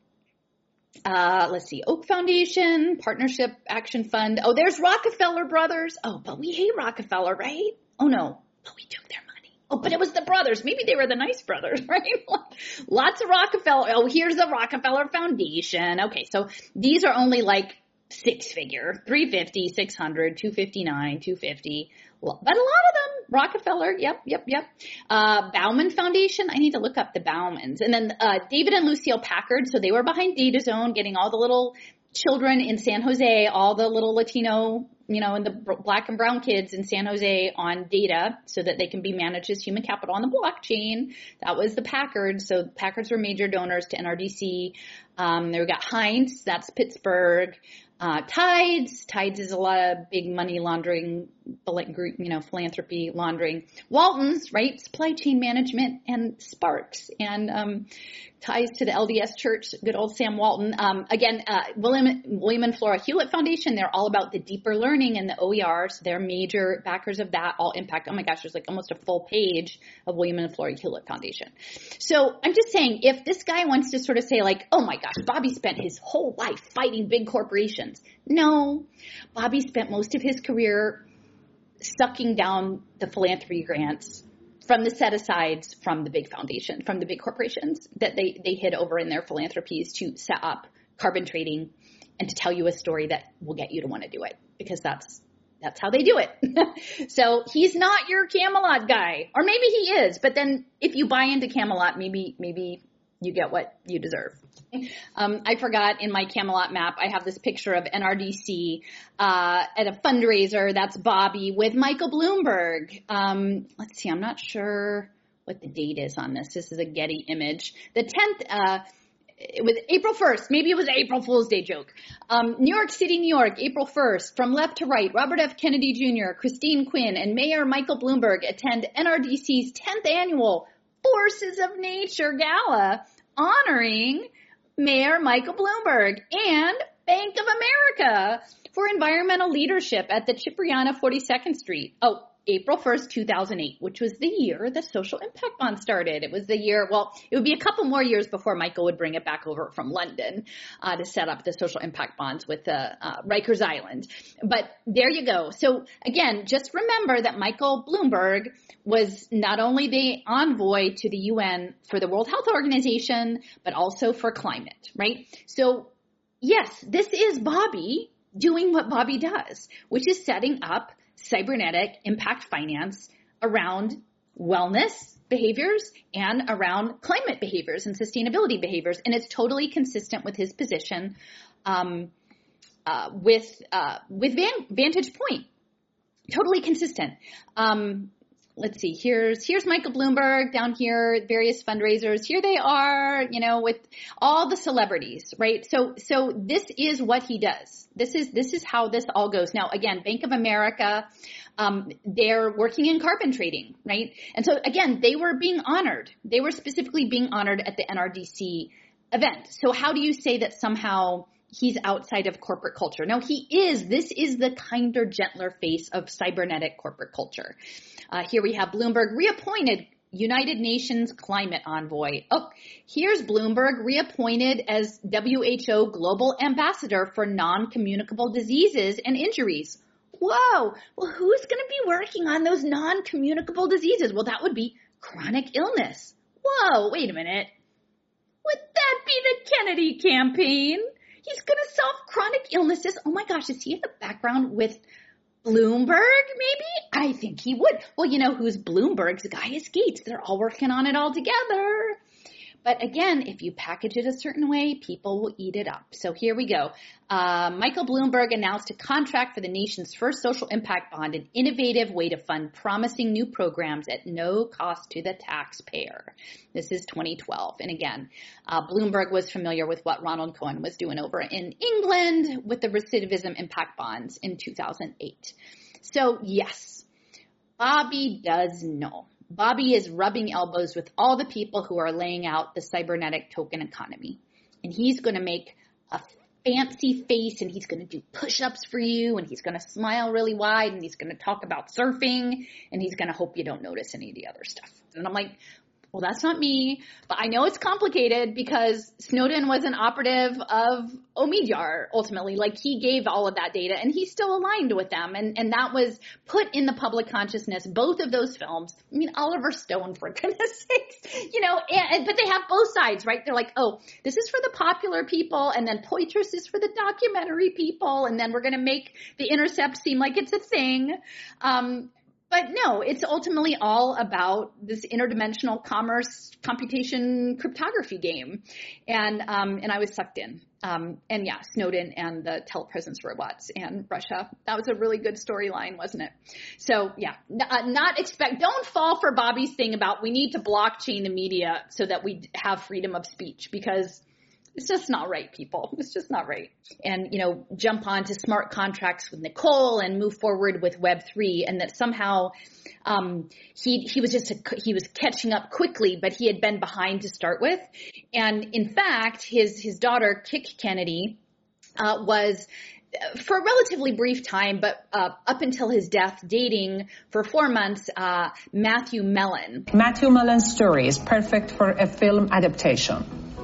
Uh, let's see, Oak Foundation, Partnership Action Fund. Oh, there's Rockefeller Brothers. Oh, but we hate Rockefeller, right? Oh, no, but we took their money. Oh, but it was the brothers. Maybe they were the nice brothers, right? Lots of Rockefeller. Oh, here's the Rockefeller Foundation. Okay, so these are only like six figure, three fifty, six hundred, two fifty-nine, two fifty. But a lot of them, Rockefeller, yep, yep, yep. Uh, Bauman Foundation, I need to look up the Baumans. And then uh, David and Lucille Packard, so they were behind Data Zone, getting all the little children in San Jose, all the little Latino, you know, and the black and brown kids in San Jose on data so that they can be managed as human capital on the blockchain. That was the Packards. So Packards were major donors to N R D C. Um, there we got Heinz, that's Pittsburgh. Uh, Tides, Tides is a lot of big money laundering, you know, philanthropy laundering. Walton's, right? Supply chain management, and Sparks, and, um, ties to the L D S Church, good old Sam Walton. Um, again, uh, William, William and Flora Hewlett Foundation, they're all about the deeper learning and the O E Rs. They're major backers of that, all impact. Oh my gosh, there's like almost a full page of William and Flora Hewlett Foundation. So I'm just saying, if this guy wants to sort of say like, oh my gosh, Bobby spent his whole life fighting big corporations. No, Bobby spent most of his career sucking down the philanthropy grants from the set-asides from the big foundation, from the big corporations that they, they hid over in their philanthropies to set up carbon trading and to tell you a story that will get you to want to do it, because that's that's how they do it. So he's not your Camelot guy, or maybe he is, but then if you buy into Camelot, maybe maybe you get what you deserve. Um, I forgot in my Camelot map, I have this picture of N R D C uh, at a fundraiser. That's Bobby with Michael Bloomberg. Um, let's see, I'm not sure what the date is on this. This is a Getty image. The tenth, uh, it was April first. Maybe it was an April Fool's Day joke. Um, New York City, New York, April first. From left to right, Robert F. Kennedy Junior, Christine Quinn, and Mayor Michael Bloomberg attend N R D C's tenth annual Forces of Nature Gala, honoring Mayor Michael Bloomberg, and Bank of America for environmental leadership at the Cipriana forty-second Street. Oh, April first, two thousand eight, which was the year the social impact bond started. It was the year, well, it would be a couple more years before Michael would bring it back over from London uh, to set up the social impact bonds with uh, uh, Rikers Island. But there you go. So again, just remember that Michael Bloomberg was not only the envoy to the U N for the World Health Organization, but also for climate, right? So yes, this is Bobby doing what Bobby does, which is setting up cybernetic impact finance around wellness behaviors and around climate behaviors and sustainability behaviors. And it's totally consistent with his position um, uh, with uh, with Van- Vantage Point. Totally consistent. Um, let's see, here's here's Michael Bloomberg down here, various fundraisers. Here they are, you know, with all the celebrities, right? So so this is what he does. This is this is how this all goes. Now, again, Bank of America, um, they're working in carbon trading, right? And so again, they were being honored. They were specifically being honored at the N R D C event. So how do you say that somehow he's outside of corporate culture? No, he is. This is the kinder, gentler face of cybernetic corporate culture. Uh, here we have Bloomberg reappointed United Nations climate envoy. Oh, here's Bloomberg reappointed as W H O global ambassador for non-communicable diseases and injuries. Whoa. Well, who's going to be working on those non-communicable diseases? Well, that would be chronic illness. Whoa, wait a minute. Would that be the Kennedy campaign? He's going to solve chronic illnesses. Oh my gosh, is he in the background with Bloomberg, maybe? I think he would. Well, you know who's Bloomberg's guy is Gates. They're all working on it all together. But again, if you package it a certain way, people will eat it up. So here we go. Uh, Michael Bloomberg announced a contract for the nation's first social impact bond, an innovative way to fund promising new programs at no cost to the taxpayer. This is twenty twelve. And again, uh, Bloomberg was familiar with what Ronald Cohen was doing over in England with the recidivism impact bonds in two thousand eight. So yes, Bobby does know. Bobby is rubbing elbows with all the people who are laying out the cybernetic token economy. And he's going to make a fancy face, and he's going to do push-ups for you, and he's going to smile really wide, and he's going to talk about surfing, and he's going to hope you don't notice any of the other stuff. And I'm like, well, that's not me, but I know it's complicated because Snowden was an operative of Omidyar ultimately. Like, he gave all of that data and he's still aligned with them. And, and that was put in the public consciousness, both of those films. I mean, Oliver Stone, for goodness sakes, you know, and, but they have both sides, right? They're like, oh, this is for the popular people, and then Poitras is for the documentary people. And then we're going to make The Intercept seem like it's a thing. Um, But no, it's ultimately all about this interdimensional commerce computation cryptography game. And, um, and I was sucked in. Um, and yeah, Snowden and the telepresence robots and Russia. That was a really good storyline, wasn't it? So yeah, n- uh, not expect, don't fall for Bobby's thing about we need to blockchain the media so that we have freedom of speech, because it's just not right, people. It's just not right. And, you know, jump on to smart contracts with Nicole and move forward with Web three, and that somehow um, he he was just a, he was catching up quickly, but he had been behind to start with. And in fact, his his daughter, Kik Kennedy, uh, was for a relatively brief time, but uh, up until his death, dating for four months, uh, Matthew Mellon. Matthew Mellon's story is perfect for a film adaptation.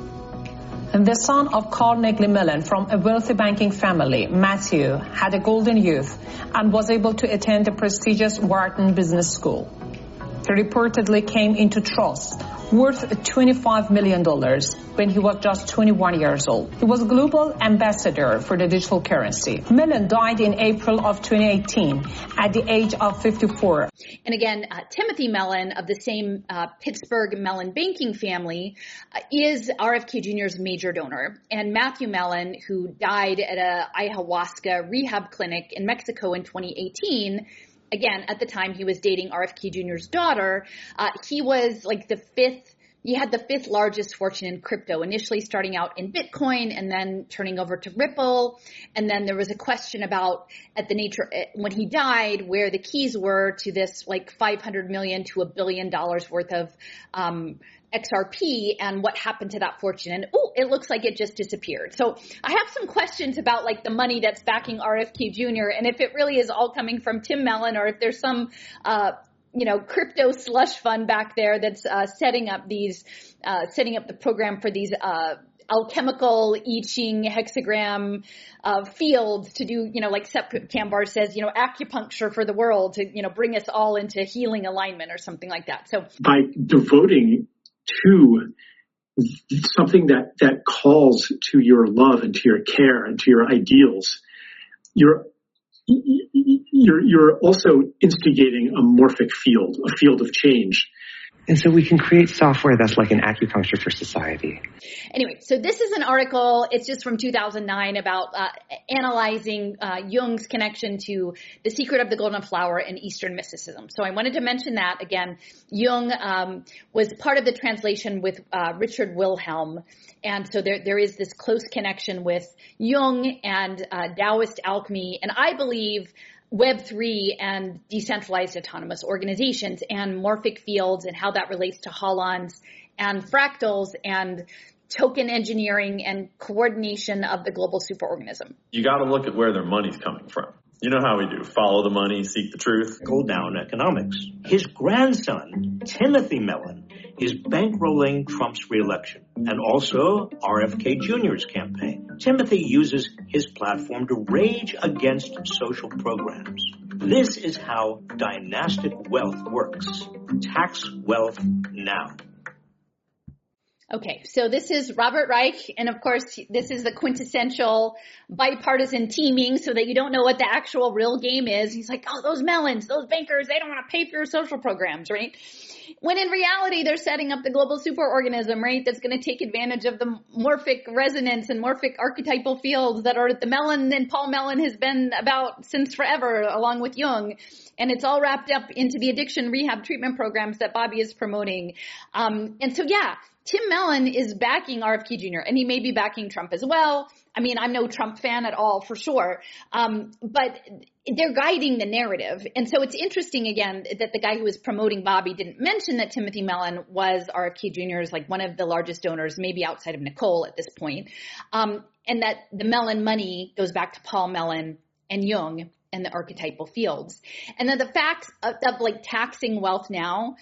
The son of Carnegie Mellon from a wealthy banking family, Matthew had a golden youth and was able to attend the prestigious Wharton Business School. He reportedly came into trust worth twenty-five million dollars when he was just twenty-one years old. He was global ambassador for the digital currency. Mellon died in April of twenty eighteen at the age of fifty-four. And again, uh, Timothy Mellon of the same uh, Pittsburgh Mellon banking family uh, is R F K Junior's major donor. And Matthew Mellon, who died at a ayahuasca rehab clinic in Mexico in twenty eighteen, again, at the time he was dating R F K Junior's daughter, uh, he was like the fifth, he had the fifth largest fortune in crypto, initially starting out in Bitcoin and then turning over to Ripple. And then there was a question about at the nature, when he died, where the keys were to this like five hundred million to a billion dollars worth of um X R P and what happened to that fortune. And oh, it looks like it just disappeared. So I have some questions about like the money that's backing R F K Junior and if it really is all coming from Tim Mellon or if there's some, uh, you know, crypto slush fund back there that's uh, setting up these, uh, setting up the program for these uh, alchemical I Ching hexagram uh, fields to do, you know, like Sepp Kambar says, you know, acupuncture for the world to, you know, bring us all into healing alignment or something like that. So by devoting to something that, that calls to your love and to your care and to your ideals, you're You're, you're also instigating a morphic field, a field of change. And so we can create software that's like an acupuncture for society. Anyway, so this is an article. It's just from two thousand nine about uh, analyzing uh, Jung's connection to the secret of the golden flower in Eastern mysticism. So I wanted to mention that again. Jung um, was part of the translation with uh, Richard Wilhelm. And so there, there is this close connection with Jung and uh, Taoist alchemy. And I believe Web three and decentralized autonomous organizations and morphic fields and how that relates to holons and fractals and token engineering and coordination of the global superorganism. You got to look at where their money's coming from. You know how we do. Follow the money, seek the truth. Go down economics. His grandson, Timothy Mellon, is bankrolling Trump's reelection and also R F K Junior's campaign. Timothy uses his platform to rage against social programs. This is how dynastic wealth works. Tax wealth now. Okay, so this is Robert Reich, and of course, this is the quintessential bipartisan teaming so that you don't know what the actual real game is. He's like, oh, those Mellons, those bankers, they don't want to pay for your social programs, right? When in reality, they're setting up the global superorganism, right, that's going to take advantage of the morphic resonance and morphic archetypal fields that are the Mellon and Paul Mellon has been about since forever, along with Jung. And it's all wrapped up into the addiction rehab treatment programs that Bobby is promoting. Um, and so, yeah, Tim Mellon is backing R F K Junior, and he may be backing Trump as well. I mean, I'm no Trump fan at all, for sure. Um, but they're guiding the narrative. And so it's interesting, again, that the guy who was promoting Bobby didn't mention that Timothy Mellon was R F K Junior's, like one of the largest donors, maybe outside of Nicole at this point. Um, and that the Mellon money goes back to Paul Mellon and Jung and the archetypal fields. And then the facts of, of like taxing wealth now,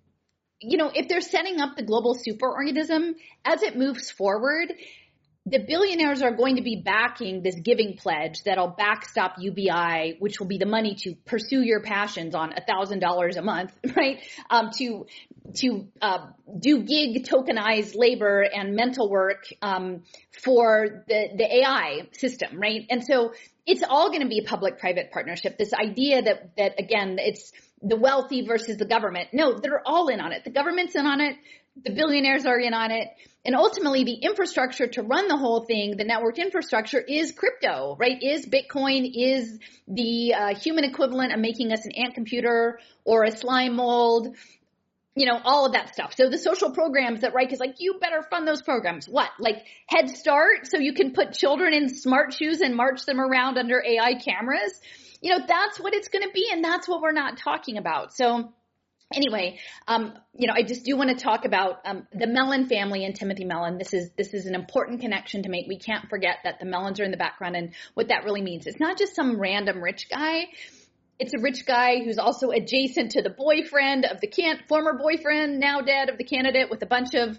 you know, if they're setting up the global superorganism, as it moves forward, the billionaires are going to be backing this giving pledge that'll backstop U B I, which will be the money to pursue your passions on one thousand dollars a month, right? Um, to to uh, do gig tokenized labor and mental work um, for the, the A I system, right? And so it's all going to be a public-private partnership. This idea that, that again, it's the wealthy versus the government. No, they're all in on it. The government's in on it. The billionaires are in on it. And ultimately, the infrastructure to run the whole thing, the networked infrastructure, is crypto, right? Is Bitcoin, is the uh, human equivalent of making us an ant computer or a slime mold, you know, all of that stuff. So the social programs that Reich is like, you better fund those programs. What? Like Head Start, so you can put children in smart shoes and march them around under A I cameras? You know, that's what it's going to be, and that's what we're not talking about. So anyway, um, you know, I just do want to talk about um, the Mellon family and Timothy Mellon. This is this is an important connection to make. We can't forget that the Mellons are in the background and what that really means. It's not just some random rich guy. It's a rich guy who's also adjacent to the boyfriend of the can- former boyfriend, now dead, of the candidate, with a bunch of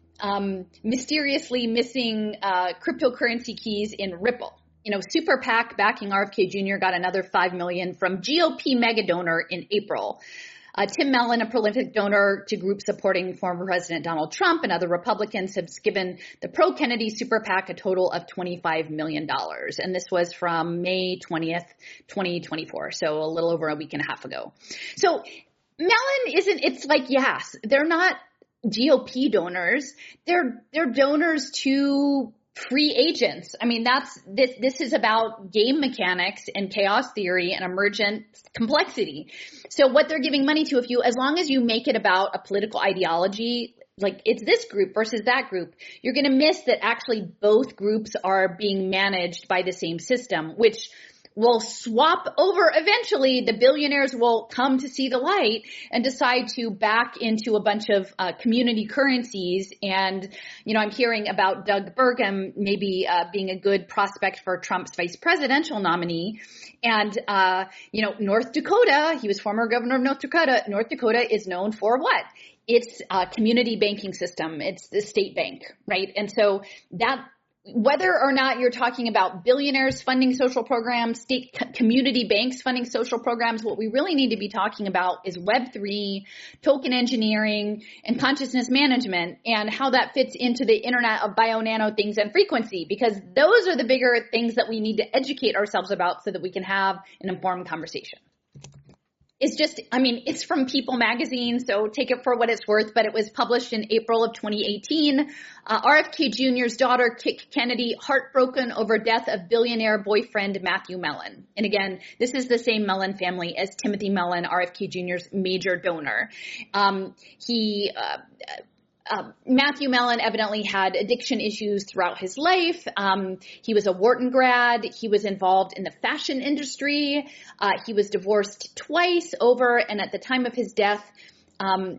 um, mysteriously missing uh, cryptocurrency keys in Ripple. You know, Super PAC backing R F K Junior got another five million dollars from G O P mega donor in April. Uh, Tim Mellon, a prolific donor to groups supporting former President Donald Trump and other Republicans, has given the pro-Kennedy Super PAC a total of twenty-five million dollars. And this was from May twentieth, twenty twenty-four, so a little over a week and a half ago. So Mellon isn't, it's like, yes, they're not G O P donors. They're, they're donors to free agents. I mean, that's, this, this is about game mechanics and chaos theory and emergent complexity. So what they're giving money to, if you, as long as you make it about a political ideology, like it's this group versus that group, you're going to miss that actually both groups are being managed by the same system, which will swap over eventually. The billionaires will come to see the light and decide to back into a bunch of uh, community currencies. And, you know, I'm hearing about Doug Burgum maybe uh, being a good prospect for Trump's vice presidential nominee. And, uh, you know, North Dakota, he was former governor of North Dakota. North Dakota is known for what? It's a community banking system. It's the state bank, right? And so that, whether or not you're talking about billionaires funding social programs, state co- community banks funding social programs, what we really need to be talking about is Web three, token engineering, and consciousness management, and how that fits into the Internet of bio, nano, things, and frequency, because those are the bigger things that we need to educate ourselves about so that we can have an informed conversation. It's just, I mean, it's from People magazine, so take it for what it's worth, but it was published in April of twenty eighteen. Uh, R F K Junior's daughter, Kit Kennedy, heartbroken over death of billionaire boyfriend Matthew Mellon. And again, this is the same Mellon family as Timothy Mellon, R F K Junior's major donor. Um, he, uh, Uh, Matthew Mellon evidently had addiction issues throughout his life. Um, he was a Wharton grad. He was involved in the fashion industry. Uh, he was divorced twice over, and at the time of his death, um,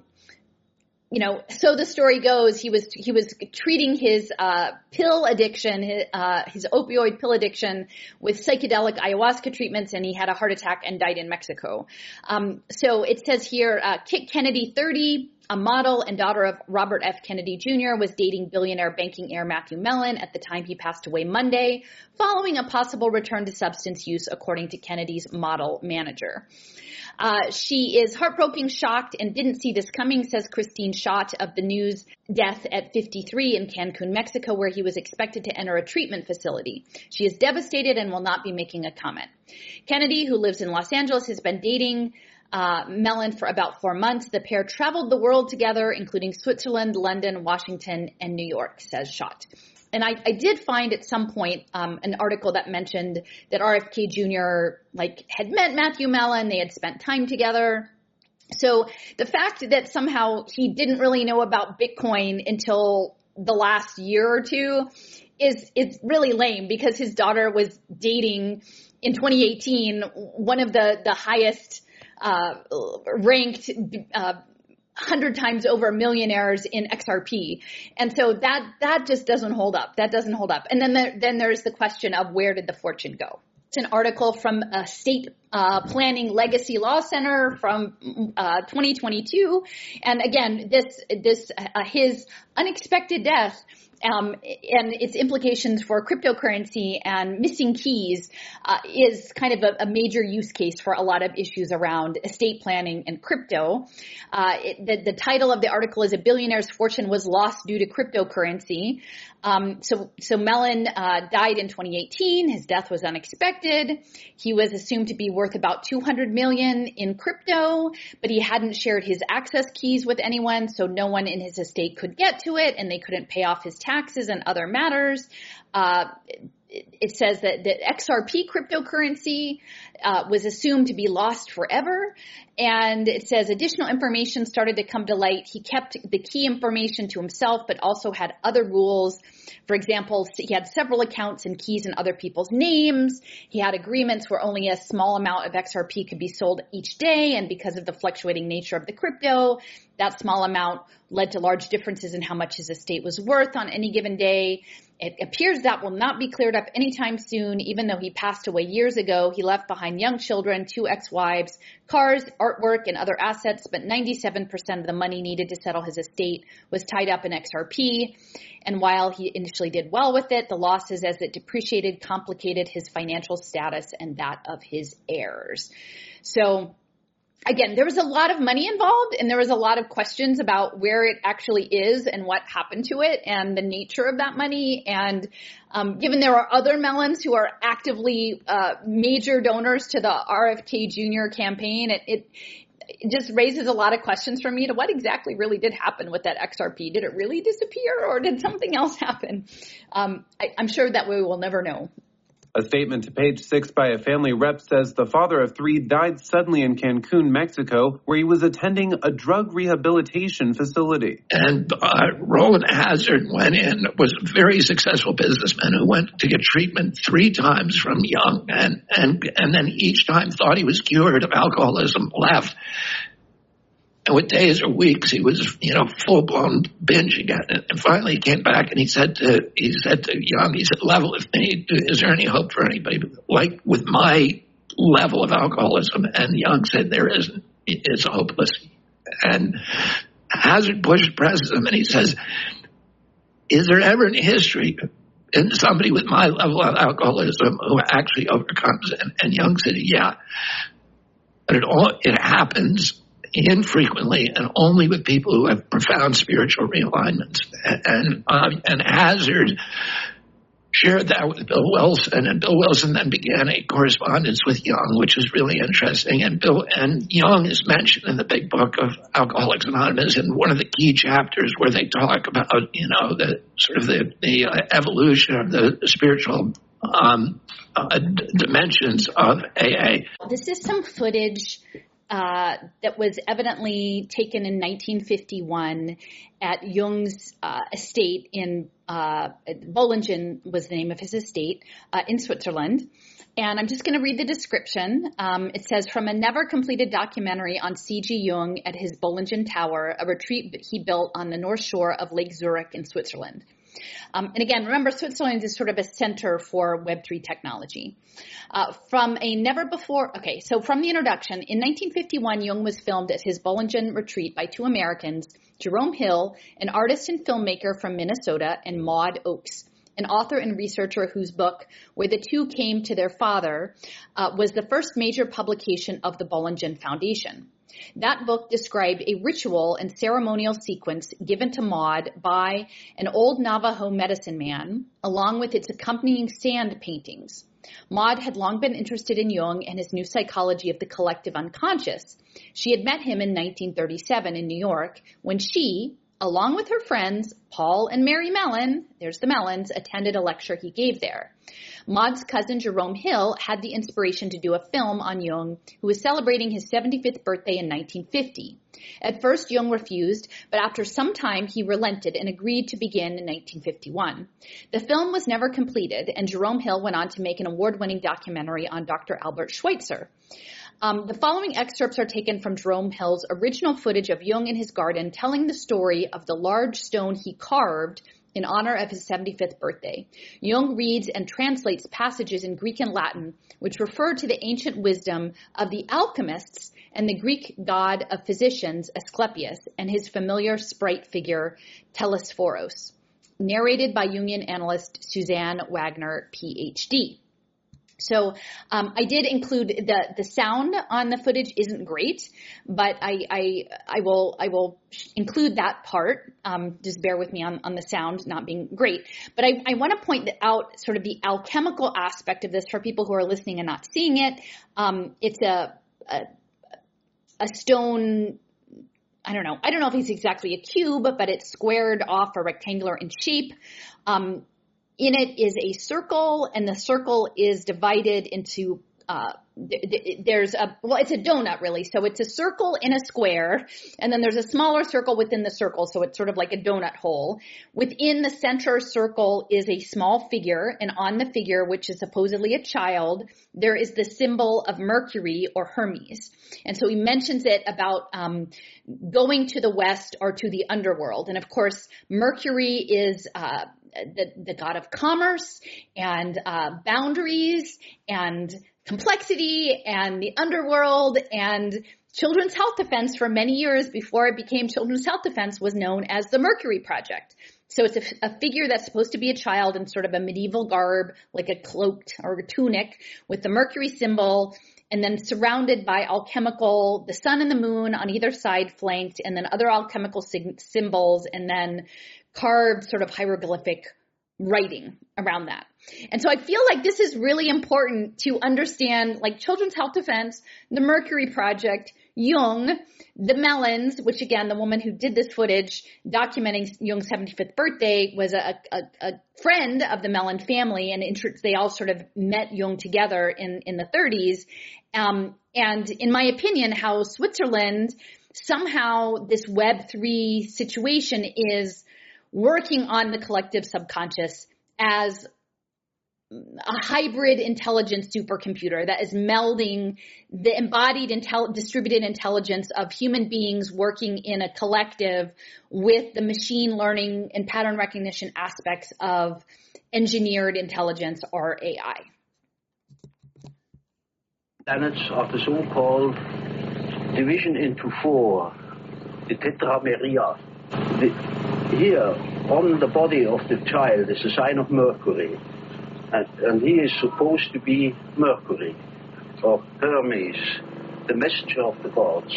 you know, so the story goes, he was he was treating his uh, pill addiction, his, uh, his opioid pill addiction, with psychedelic ayahuasca treatments, and he had a heart attack and died in Mexico. Um, so it says here, uh, Kit Kennedy, thirty, a model and daughter of Robert F. Kennedy Junior, was dating billionaire banking heir Matthew Mellon at the time he passed away Monday, following a possible return to substance use, according to Kennedy's model manager. Uh, she is heartbroken, shocked, and didn't see this coming, says Christine Schott of the News. Death at fifty-three in Cancun, Mexico, where he was expected to enter a treatment facility. She is devastated and will not be making a comment. Kennedy, who lives in Los Angeles, has been dating Uh, Mellon for about four months. The pair traveled the world together, including Switzerland, London, Washington, and New York, says Schott. And I, I did find at some point um, an article that mentioned that R F K Junior like had met Matthew Mellon. They had spent time together. So the fact that somehow he didn't really know about Bitcoin until the last year or two is is really lame, because his daughter was dating in twenty eighteen one of the the highest Uh, ranked uh, hundred times over millionaires in X R P. And so that, that just doesn't hold up. That doesn't hold up. And then there, then there's the question of where did the fortune go? It's an article from a state uh, planning legacy law center from uh, twenty twenty-two. And again, this, this, uh, his unexpected death Um, and its implications for cryptocurrency and missing keys uh, is kind of a, a major use case for a lot of issues around estate planning and crypto. Uh, it, the, the title of the article is "A Billionaire's Fortune Was Lost Due to Cryptocurrency." Um, so, so Mellon uh, died in twenty eighteen. His death was unexpected. He was assumed to be worth about two hundred million dollars in crypto, but he hadn't shared his access keys with anyone, so no one in his estate could get to it, and they couldn't pay off his taxes and other matters. Uh, it, it says that the X R P cryptocurrency uh, was assumed to be lost forever. And it says additional information started to come to light. He kept the key information to himself, but also had other rules. For example, he had several accounts and keys in other people's names. He had agreements where only a small amount of X R P could be sold each day. And because of the fluctuating nature of the crypto, that small amount led to large differences in how much his estate was worth on any given day. It appears that will not be cleared up anytime soon. Even though he passed away years ago, he left behind young children, two ex-wives, cars, artwork, and other assets, but ninety-seven percent of the money needed to settle his estate was tied up in X R P. And while he initially did well with it, the losses as it depreciated complicated his financial status and that of his heirs. So again, there was a lot of money involved, and there was a lot of questions about where it actually is and what happened to it and the nature of that money. And um, given there are other Mellons who are actively uh, major donors to the R F K Junior campaign, it, it it just raises a lot of questions for me to what exactly really did happen with that X R P. Did it really disappear, or did something else happen? Um, I, I'm sure that we will never know. A statement to Page Six by a family rep says the father of three died suddenly in Cancun, Mexico, where he was attending a drug rehabilitation facility. And uh, Roland Hazard went in, was a very successful businessman who went to get treatment three times from Young, and, and, and then each time thought he was cured of alcoholism, left. And with days or weeks, he was, you know, full-blown binge again. And finally he came back and he said to, he said to Young, he said, level with me. Is there any hope for anybody like with my level of alcoholism? And Young said, there isn't. It's hopeless. And Hazard pushed presses him and he says, is there ever in history in somebody with my level of alcoholism who actually overcomes it? And, and Young said, yeah. But it all, it happens infrequently and only with people who have profound spiritual realignments. And um, and Hazard shared that with Bill Wilson, and Bill Wilson then began a correspondence with Young, which is really interesting. And Bill and Young is mentioned in the big book of Alcoholics Anonymous, in one of the key chapters where they talk about, you know, the sort of the, the uh, evolution of the spiritual um, uh, d- dimensions of A A. This is some footage Uh, that was evidently taken in nineteen fifty-one at Jung's uh, estate in uh, Bollingen was the name of his estate uh, in Switzerland. And I'm just going to read the description. Um, it says, from a never completed documentary on C G Jung at his Bollingen Tower, a retreat he built on the north shore of Lake Zurich in Switzerland. Um, and again, remember, Switzerland is sort of a center for Web three technology. Uh, from a never before, okay, so from the introduction, in nineteen fifty-one, Jung was filmed at his Bollingen retreat by two Americans, Jerome Hill, an artist and filmmaker from Minnesota, and Maud Oakes, an author and researcher whose book, Where the Two Came to Their Father, uh, was the first major publication of the Bollingen Foundation. That book described a ritual and ceremonial sequence given to Maud by an old Navajo medicine man, along with its accompanying sand paintings. Maud had long been interested in Jung and his new psychology of the collective unconscious. She had met him in nineteen thirty-seven in New York when she, along with her friends, Paul and Mary Mellon, there's the Mellons, attended a lecture he gave there. Maud's cousin Jerome Hill had the inspiration to do a film on Jung, who was celebrating his seventy-fifth birthday in nineteen fifty. At first, Jung refused, but after some time, he relented and agreed to begin in nineteen fifty-one. The film was never completed, and Jerome Hill went on to make an award-winning documentary on Doctor Albert Schweitzer. Um, the following excerpts are taken from Jerome Hill's original footage of Jung in his garden, telling the story of the large stone he carved in honor of his seventy-fifth birthday. Jung reads and translates passages in Greek and Latin, which refer to the ancient wisdom of the alchemists and the Greek god of physicians, Asclepius, and his familiar sprite figure, Telesphoros. Narrated by Jungian analyst Suzanne Wagner, P H D. So um, I did include the the sound on the footage isn't great, but I I, I will I will include that part. Um, just bear with me on, on the sound not being great. But I, I want to point out sort of the alchemical aspect of this for people who are listening and not seeing it. Um, it's a, a a stone. I don't know. I don't know if it's exactly a cube, but it's squared off or rectangular in shape. Um, In it is a circle, and the circle is divided into, uh, th- th- there's a, well, it's a donut really. So it's a circle in a square, and then there's a smaller circle within the circle. So it's sort of like a donut hole. Within the center circle is a small figure, and on the figure, which is supposedly a child, there is the symbol of Mercury or Hermes. And so he mentions it about um, going to the west or to the underworld. And of course, Mercury is uh, the, the god of commerce and uh, boundaries and complexity and the underworld, and Children's Health Defense for many years before it became Children's Health Defense was known as the Mercury Project. So it's a, a figure that's supposed to be a child in sort of a medieval garb, like a cloaked or a tunic with the Mercury symbol, and then surrounded by alchemical, the sun and the moon on either side flanked, and then other alchemical sig- symbols, and then carved sort of hieroglyphic writing around that. And so I feel like this is really important to understand, like Children's Health Defense, the Mercury Project, Jung, the Mellons, which again, the woman who did this footage documenting Jung's seventy-fifth birthday was a, a, a friend of the Mellon family, and they all sort of met Jung together in, in the thirties. Um, and in my opinion, how Switzerland, somehow this Web three situation is working on the collective subconscious as a hybrid intelligence supercomputer that is melding the embodied intel- distributed intelligence of human beings working in a collective with the machine learning and pattern recognition aspects of engineered intelligence, or A I. Planets of the so-called division into four, the tetrameria. The, here on the body of the child is a sign of Mercury. And, and he is supposed to be Mercury, or Hermes, the messenger of the gods.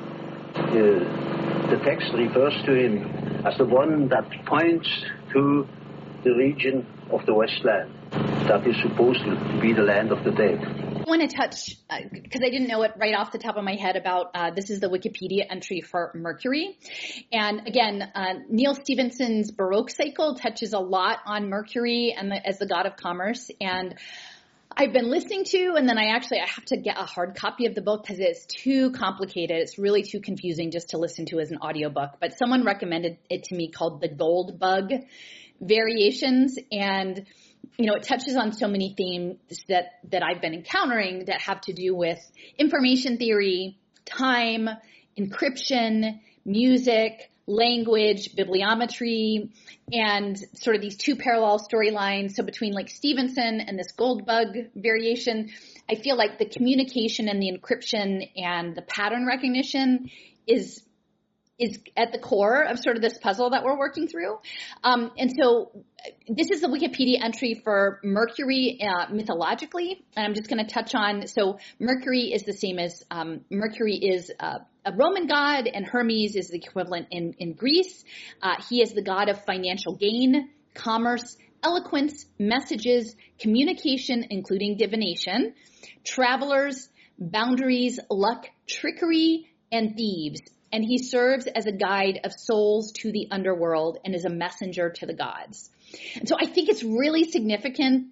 Uh, the text refers to him as the one that points to the region of the Westland that is supposed to be the land of the dead. I want to touch, because uh, I didn't know it right off the top of my head, about uh, this is the Wikipedia entry for Mercury. And again, uh, Neil Stephenson's Baroque cycle touches a lot on Mercury and the, as the god of commerce. And I've been listening to, and then I actually, I have to get a hard copy of the book because it's too complicated. It's really too confusing just to listen to as an audiobook. But someone recommended it to me called The Gold Bug Variations. And you know, it touches on so many themes that, that I've been encountering that have to do with information theory, time, encryption, music, language, bibliometry, and sort of these two parallel storylines. So between like Stephenson and this gold bug variation, I feel like the communication and the encryption and the pattern recognition is is at the core of sort of this puzzle that we're working through. Um, and so this is the Wikipedia entry for Mercury uh, mythologically. And I'm just going to touch on, so Mercury is the same as, um, Mercury is uh, a Roman god, and Hermes is the equivalent in, in Greece. Uh, he is the god of financial gain, commerce, eloquence, messages, communication, including divination, travelers, boundaries, luck, trickery, and thieves. And he serves as a guide of souls to the underworld and is a messenger to the gods. And so I think it's really significant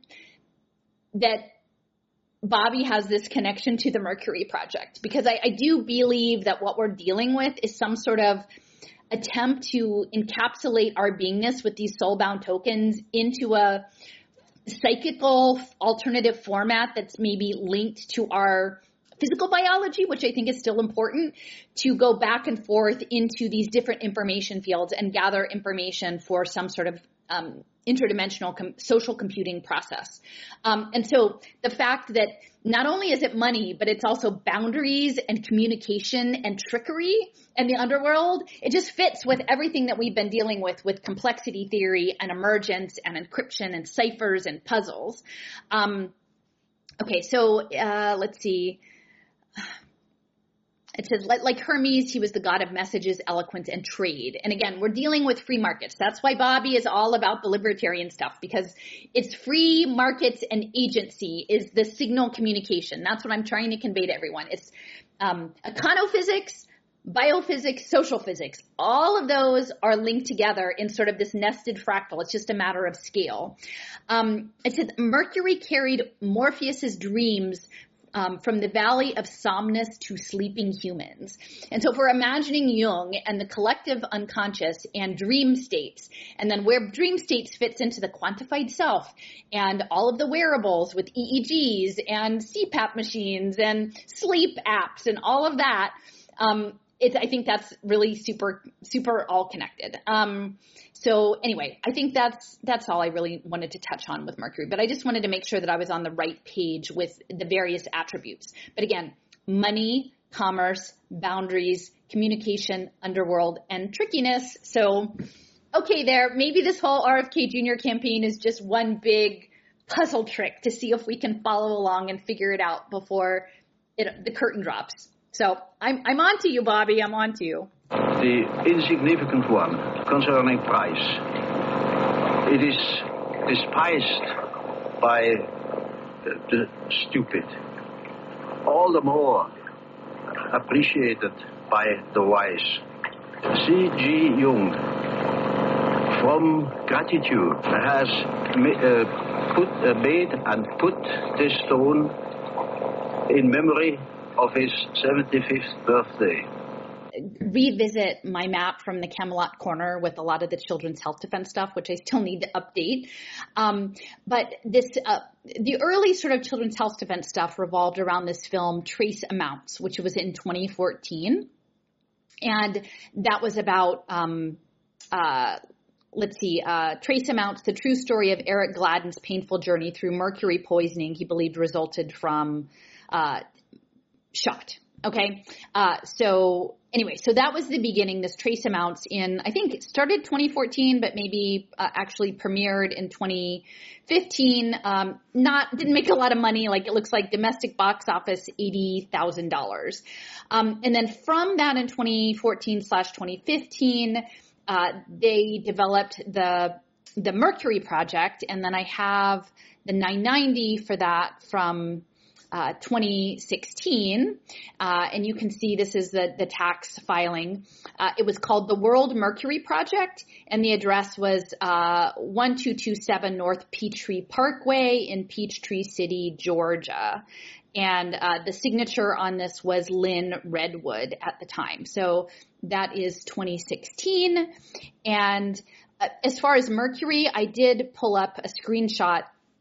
that Bobby has this connection to the Mercury Project, because I, I do believe that what we're dealing with is some sort of attempt to encapsulate our beingness with these soulbound tokens into a psychical alternative format that's maybe linked to our physical biology, which I think is still important, to go back and forth into these different information fields and gather information for some sort of um, interdimensional com- social computing process. Um, and so the fact that not only is it money, but it's also boundaries and communication and trickery and the underworld, it just fits with everything that we've been dealing with, with complexity theory and emergence and encryption and ciphers and puzzles. Um, okay, so uh, let's see. It says, like Hermes, he was the god of messages, eloquence, and trade. And again, we're dealing with free markets. That's why Bobby is all about the libertarian stuff, because it's free markets and agency is the signal communication. That's what I'm trying to convey to everyone. It's um, econophysics, biophysics, social physics. All of those are linked together in sort of this nested fractal. It's just a matter of scale. Um, it says Mercury carried Morpheus's dreams Um, from the valley of somnus to sleeping humans. And so if we're imagining Jung and the collective unconscious and dream states, and then where dream states fits into the quantified self and all of the wearables with E E Gs and C PAP machines and sleep apps and all of that, um, it's, I think that's really super, super all connected. Um, so anyway, I think that's, that's all I really wanted to touch on with Mercury, but I just wanted to make sure that I was on the right page with the various attributes. But again, money, commerce, boundaries, communication, underworld, and trickiness. So, okay there, maybe this whole R F K Junior campaign is just one big puzzle trick to see if we can follow along and figure it out before it, the curtain drops. So I'm, I'm on to you, Bobby. I'm on to you. The insignificant one concerning price. It is despised by the stupid, all the more appreciated by the wise. C G. Jung, from gratitude, has uh, put, uh, made and put this stone in memory of his seventy-fifth birthday. Revisit my map from the Camelot Corner with a lot of the children's health defense stuff, which I still need to update. Um, but this, uh, the early sort of children's health defense stuff revolved around this film Trace Amounts, which was in twenty fourteen. And that was about, um, uh, let's see, uh, Trace Amounts, the true story of Eric Gladden's painful journey through mercury poisoning he believed resulted from, uh, shot. Okay. Uh, so anyway, so that was the beginning, this Trace Amounts in, I think it started twenty fourteen, but maybe uh, actually premiered in twenty fifteen. Um, not, didn't make a lot of money. Like it looks like domestic box office, eighty thousand dollars. Um, and then from that in twenty fourteen slash twenty fifteen, uh, they developed the, the Mercury Project. And then I have the nine ninety for that from Uh, twenty sixteen, uh, and you can see this is the, the tax filing. Uh, it was called the World Mercury Project, and the address was uh, one two two seven North Peachtree Parkway in Peachtree City, Georgia. And uh, the signature on this was Lynn Redwood at the time. So that is twenty sixteen. And uh, as far as Mercury, I did pull up a screenshot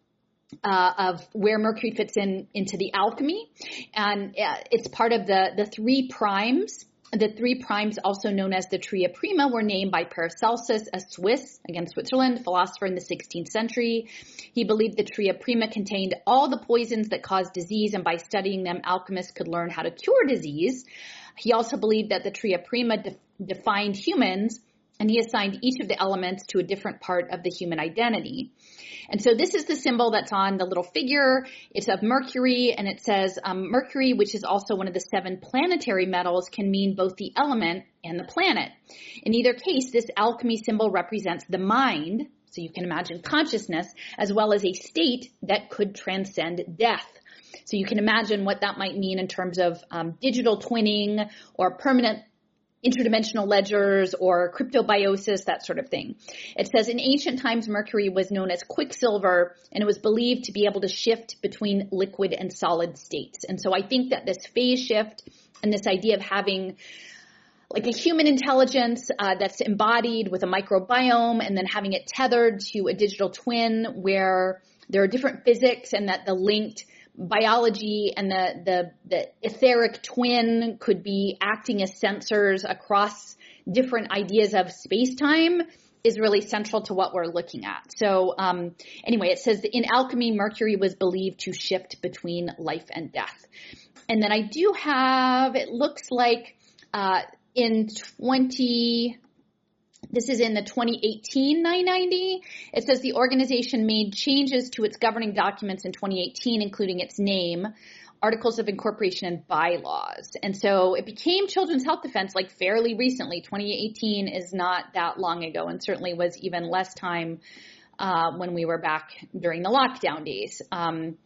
Uh, of where Mercury fits in into the alchemy, and uh, it's part of the the three primes. The three primes, also known as the Tria Prima, were named by Paracelsus, a Swiss, again Switzerland, philosopher in the sixteenth century. He believed the Tria Prima contained all the poisons that cause disease, and by studying them, alchemists could learn how to cure disease. He also believed that the Tria Prima de- defined humans, and he assigned each of the elements to a different part of the human identity. And so this is the symbol that's on the little figure. It's of Mercury, and it says um, Mercury, which is also one of the seven planetary metals, can mean both the element and the planet. In either case, this alchemy symbol represents the mind, so you can imagine consciousness, as well as a state that could transcend death. So you can imagine what that might mean in terms of um, digital twinning or permanent interdimensional ledgers or cryptobiosis, that sort of thing. It says in ancient times, Mercury was known as quicksilver, and it was believed to be able to shift between liquid and solid states. And so I think that this phase shift and this idea of having like a human intelligence uh, that's embodied with a microbiome and then having it tethered to a digital twin where there are different physics and that the linked biology and the, the, the etheric twin could be acting as sensors across different ideas of space-time is really central to what we're looking at. So um, anyway, it says in alchemy, Mercury was believed to shift between life and death. And then I do have, it looks like uh, in twenty... This is in the twenty eighteen nine ninety. It says the organization made changes to its governing documents in twenty eighteen, including its name, articles of incorporation, and bylaws. And so it became Children's Health Defense like fairly recently. twenty eighteen is not that long ago, and certainly was even less time uh, when we were back during the lockdown days. Um,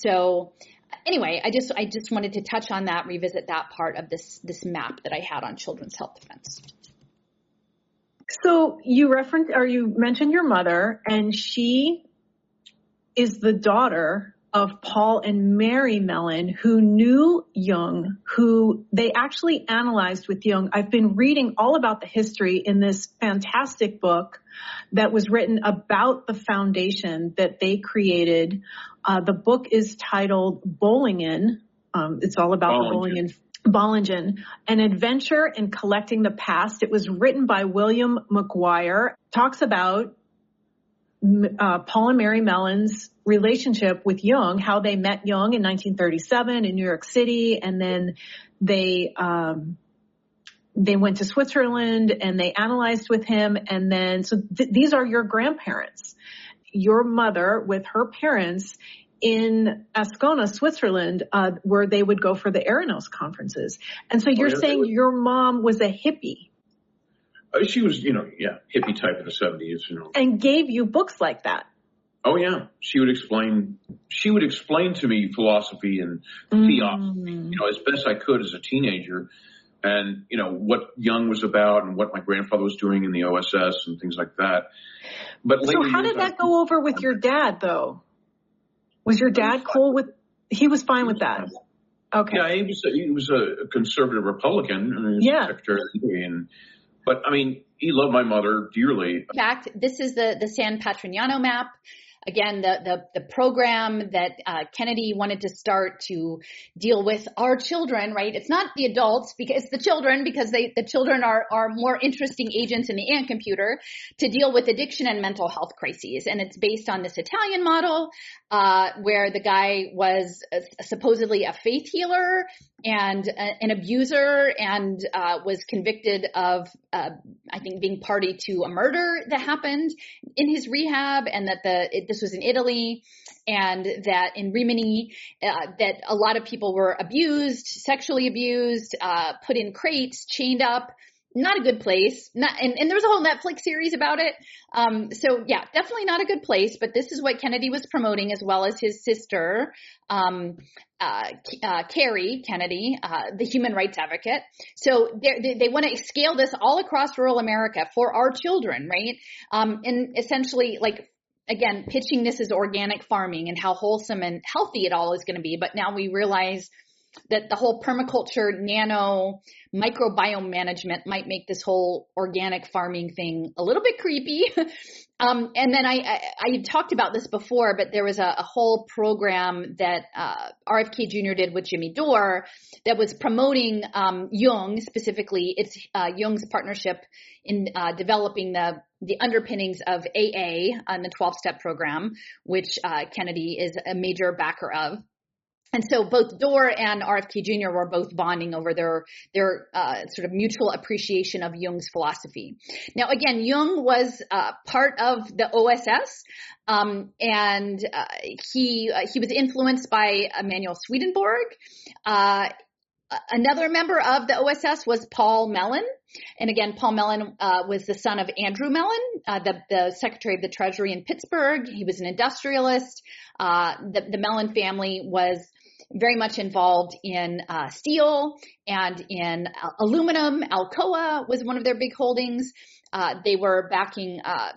so anyway, I just I just wanted to touch on that, revisit that part of this this map that I had on Children's Health Defense. So you referenced, or you mentioned your mother, and she is the daughter of Paul and Mary Mellon, who knew Jung, who they actually analyzed with Jung. I've been reading all about the history in this fantastic book that was written about the foundation that they created. Uh, the book is titled Bollingen. Um, it's all about the Bollingen. Bollingen, An Adventure in Collecting the Past. It was written by William McGuire. Talks about uh, Paul and Mary Mellon's relationship with Jung, how they met Jung in nineteen thirty-seven in New York City, and then they um, they went to Switzerland and they analyzed with him, and then so th- these are your grandparents. Your mother with her parents in Ascona, Switzerland, uh, where they would go for the Aranos conferences. And so you're oh, yeah, saying your mom was a hippie. Uh, she was, you know, yeah, hippie type in the seventies, you know. And gave you books like that. Oh yeah, she would explain. She would explain to me philosophy and Mm. theosophy, you know, as best I could as a teenager, and you know what Jung was about and what my grandfather was doing in the O S S and things like that. But So how did that go over with your dad, though? Was your dad cool with? He was fine with that. Okay. Yeah, he was. A, he was a conservative Republican, and he was Yeah. Secretary of the Navy, and but I mean, he loved my mother dearly. In fact, this is the, the San Patrignano map. Again, the, the, the program that uh, Kennedy wanted to start to deal with our children, right? It's not the adults, because it's the children, because they, the children are, are more interesting agents in the ant computer to deal with addiction and mental health crises. And it's based on this Italian model, uh, where the guy was uh, supposedly a faith healer and uh, an abuser, and uh, was convicted of, uh, I think, being party to a murder that happened in his rehab, and that the it, this was in Italy, and that in Rimini, uh, that a lot of people were abused, sexually abused, uh, put in crates, chained up. Not a good place. Not, and, and there was a whole Netflix series about it. Um, so yeah, definitely not a good place, but this is what Kennedy was promoting, as well as his sister, um, uh, uh, Carrie Kennedy, uh, the human rights advocate. So they, they want to scale this all across rural America for our children, right? Um, and essentially, like, again, pitching this as organic farming and how wholesome and healthy it all is going to be. But now we realize that the whole permaculture, nano, microbiome management might make this whole organic farming thing a little bit creepy. um, and then I, I, I talked about this before, but there was a, a whole program that uh, R F K Junior did with Jimmy Dore that was promoting um, Jung specifically. It's uh, Jung's partnership in uh, developing the the underpinnings of A A on the twelve-step program, which uh, Kennedy is a major backer of. And so both Dore and R F K Junior were both bonding over their their uh, sort of mutual appreciation of Jung's philosophy. Now, again, Jung was uh, part of the O S S, um, and uh, he uh, he was influenced by Emanuel Swedenborg. Uh, another member of the O S S was Paul Mellon. And again, Paul Mellon uh, was the son of Andrew Mellon, uh, the, the Secretary of the Treasury in Pittsburgh. He was an industrialist. Uh, the, the Mellon family was very much involved in uh, steel and in uh, aluminum. Alcoa was one of their big holdings. Uh, they were backing uh,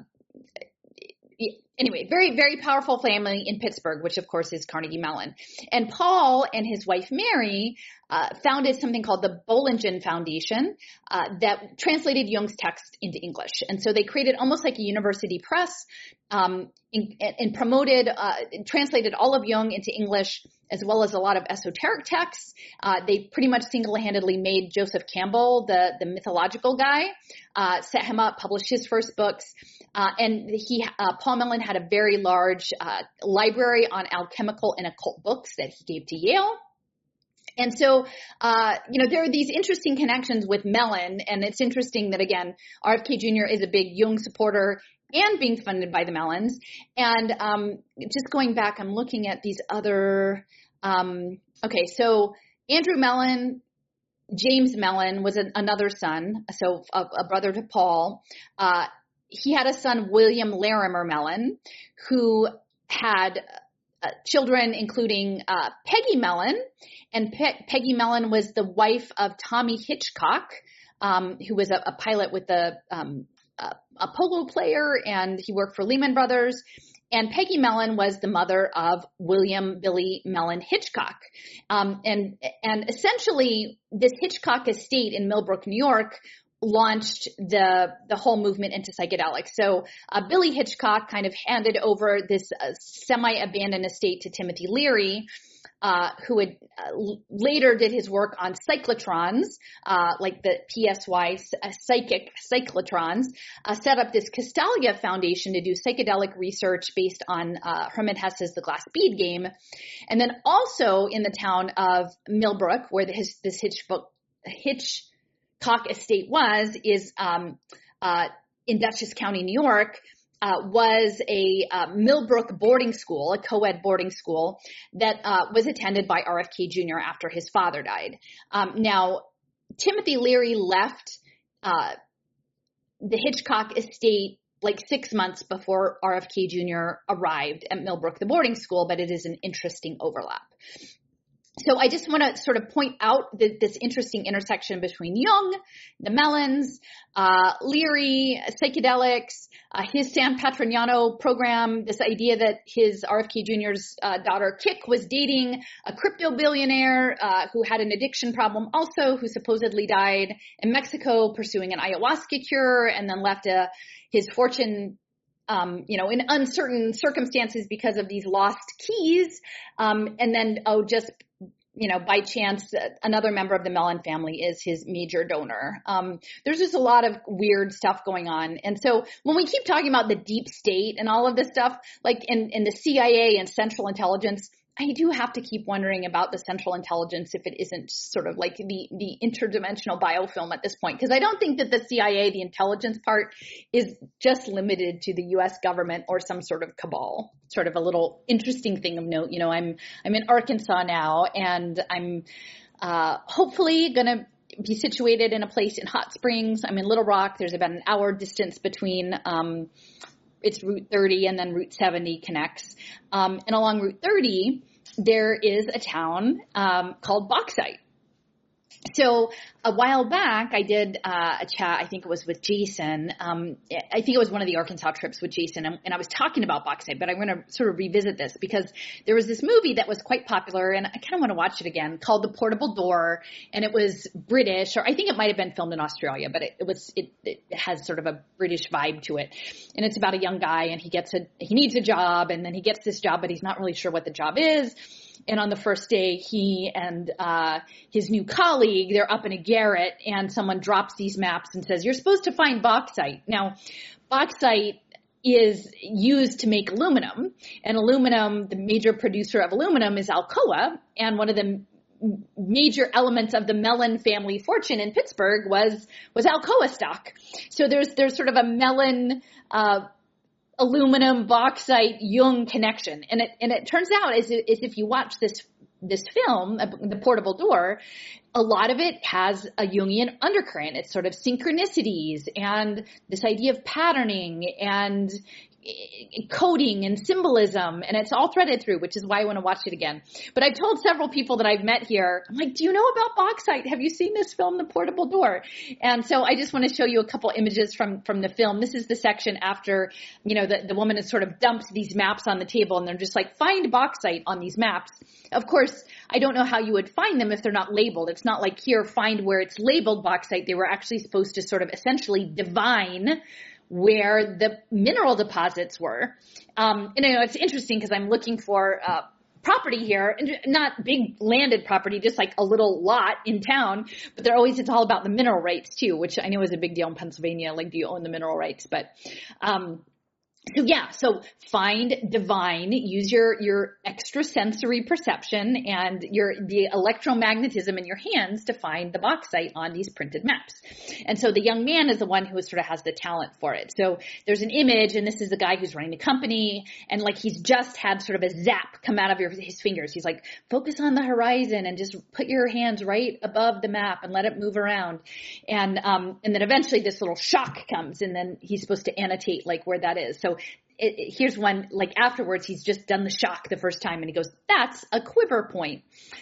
Anyway, very, very powerful family in Pittsburgh, which of course is Carnegie Mellon. And Paul and his wife Mary uh, founded something called the Bollingen Foundation uh, that translated Jung's text into English. And so they created almost like a university press um, in, and promoted, uh, translated all of Jung into English, as well as a lot of esoteric texts. Uh, they pretty much single-handedly made Joseph Campbell, the, the mythological guy, uh, set him up, published his first books. Uh, and he, uh, Paul Mellon had a very large uh, library on alchemical and occult books that he gave to Yale. And so, uh, you know, there are these interesting connections with Mellon, and it's interesting that, again, R F K Junior is a big Jung supporter and being funded by the Mellons. And um, just going back, I'm looking at these other um, – okay, so Andrew Mellon, James Mellon was an, another son, so a, a brother to Paul. Uh, he had a son, William Larimer Mellon, who had uh, children including uh, Peggy Mellon. And Pe- Peggy Mellon was the wife of Tommy Hitchcock, um, who was a, a pilot with the um, uh, a polo player, and he worked for Lehman Brothers. And Peggy Mellon was the mother of William Billy Mellon Hitchcock. Um, and, and essentially, this Hitchcock estate in Millbrook, New York, launched the the whole movement into psychedelics. So uh, Billy Hitchcock kind of handed over this uh, semi-abandoned estate to Timothy Leary, uh, who had uh, later did his work on cyclotrons, uh, like the P S Y uh, psychic cyclotrons, uh, set up this Castalia Foundation to do psychedelic research based on uh, Hermann Hesse's The Glass Bead Game. And then also in the town of Millbrook, where the, his, this Hitchcock, Hitchcock estate was, is um, uh, in Dutchess County, New York, Uh, was a uh, Millbrook boarding school, a co-ed boarding school that uh, was attended by R F K Junior after his father died. Um, now, Timothy Leary left uh, the Hitchcock estate like six months before R F K Junior arrived at Millbrook, the boarding school, but it is an interesting overlap. So I just want to sort of point out the, this interesting intersection between Jung, the Mellons, uh, Leary, psychedelics, uh, his San Patrignano program, this idea that his R F K Junior's uh, daughter Kik was dating a crypto billionaire uh, who had an addiction problem also, who supposedly died in Mexico pursuing an ayahuasca cure and then left a, his fortune Um, you know, in uncertain circumstances because of these lost keys. Um, and then, oh, just, you know, by chance, another member of the Mellon family is his major donor. Um, there's just a lot of weird stuff going on. And so when we keep talking about the deep state and all of this stuff, like in, in the C I A and Central Intelligence, I do have to keep wondering about the Central Intelligence if it isn't sort of like the, the interdimensional biofilm at this point. Because I don't think that the C I A, the intelligence part, is just limited to the U S government or some sort of cabal. Sort of a little interesting thing of note. You know, I'm I'm in Arkansas now, and I'm uh, hopefully going to be situated in a place in Hot Springs. I'm in Little Rock. There's about an hour distance between um it's Route thirty and then Route seventy connects. Um, and along Route thirty, there is a town um, called Bauxite. So a while back, I did uh, a chat, I think it was with Jason. Um, I think it was one of the Arkansas trips with Jason, and, and I was talking about bauxite, but I'm going to sort of revisit this because there was this movie that was quite popular, and I kind of want to watch it again, called The Portable Door, and it was British, or I think it might have been filmed in Australia, but it, it was it, it has sort of a British vibe to it. And it's about a young guy, and he gets a he needs a job, and then he gets this job, but he's not really sure what the job is. And on the first day, he and uh his new colleague, they're up in a garret, and someone drops these maps and says, you're supposed to find bauxite. Now, bauxite is used to make aluminum, and aluminum, the major producer of aluminum is Alcoa, and one of the major elements of the Mellon family fortune in Pittsburgh was was Alcoa stock. So there's there's sort of a Mellon uh aluminum, bauxite, Jung connection. And it, and it turns out as, as if you watch this, this film, The Portable Door, a lot of it has a Jungian undercurrent. It's sort of synchronicities and this idea of patterning and coding and symbolism, and it's all threaded through, which is why I want to watch it again. But I've told several people that I've met here, I'm like, do you know about bauxite? Have you seen this film, The Portable Door? And so I just want to show you a couple images from, from the film. This is the section after, you know, the, the woman has sort of dumped these maps on the table, and they're just like, find bauxite on these maps. Of course, I don't know how you would find them if they're not labeled. It's not like here, find where it's labeled bauxite. They were actually supposed to sort of essentially divine where the mineral deposits were. Um, and you know, it's interesting because I'm looking for uh, property here, not big landed property, just like a little lot in town, but they're always, it's all about the mineral rights too, which I know is a big deal in Pennsylvania. Like, do you own the mineral rights? But, um, So yeah, so find divine, use your, your extrasensory perception and your, the electromagnetism in your hands to find the bauxite on these printed maps. And so the young man is the one who sort of has the talent for it. So there's an image, and this is the guy who's running the company, and like he's just had sort of a zap come out of your, his fingers. He's like, focus on the horizon and just put your hands right above the map and let it move around. And, um, and then eventually this little shock comes, and then he's supposed to annotate like where that is. So It, it, here's one, like afterwards, he's just done the shock the first time, and he goes, that's a quiver point.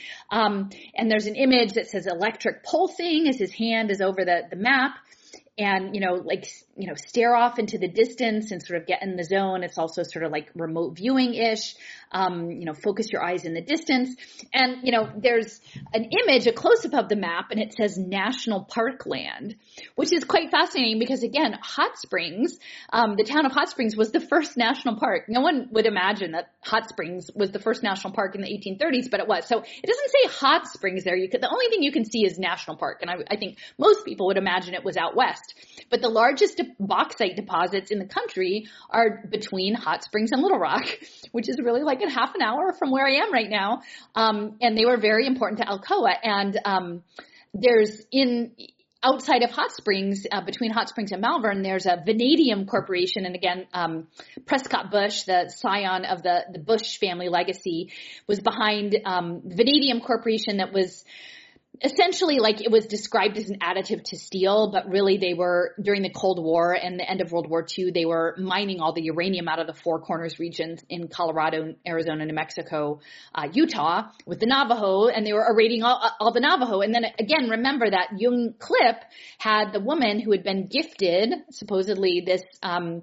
Um, and there's an image that says electric pulsing as his hand is over the, the map. And, you know, like, you know, stare off into the distance and sort of get in the zone. It's also sort of like remote viewing-ish. Um, you know, focus your eyes in the distance. And, you know, there's an image, a close-up of the map, and it says National Park Land, which is quite fascinating because, again, Hot Springs, um, the town of Hot Springs was the first national park. No one would imagine that Hot Springs was the first national park in the eighteen thirties, but it was. So it doesn't say Hot Springs there. You could, the only thing you can see is National Park. And I, I think most people would imagine it was out west. But the largest de- bauxite deposits in the country are between Hot Springs and Little Rock, which is really like a half an hour from where I am right now. Um, and they were very important to Alcoa. And um, there's in outside of Hot Springs, uh, between Hot Springs and Malvern, there's a Vanadium Corporation. And again, um, Prescott Bush, the scion of the, the Bush family legacy, was behind um, Vanadium Corporation that was essentially like it was described as an additive to steel, but really they were, during the Cold War and the end of World War Two, they were mining all the uranium out of the Four Corners regions in Colorado, Arizona, New Mexico, uh, Utah with the Navajo, and they were irradiating all, all the Navajo. And then again, remember that Jung clip had the woman who had been gifted supposedly this um,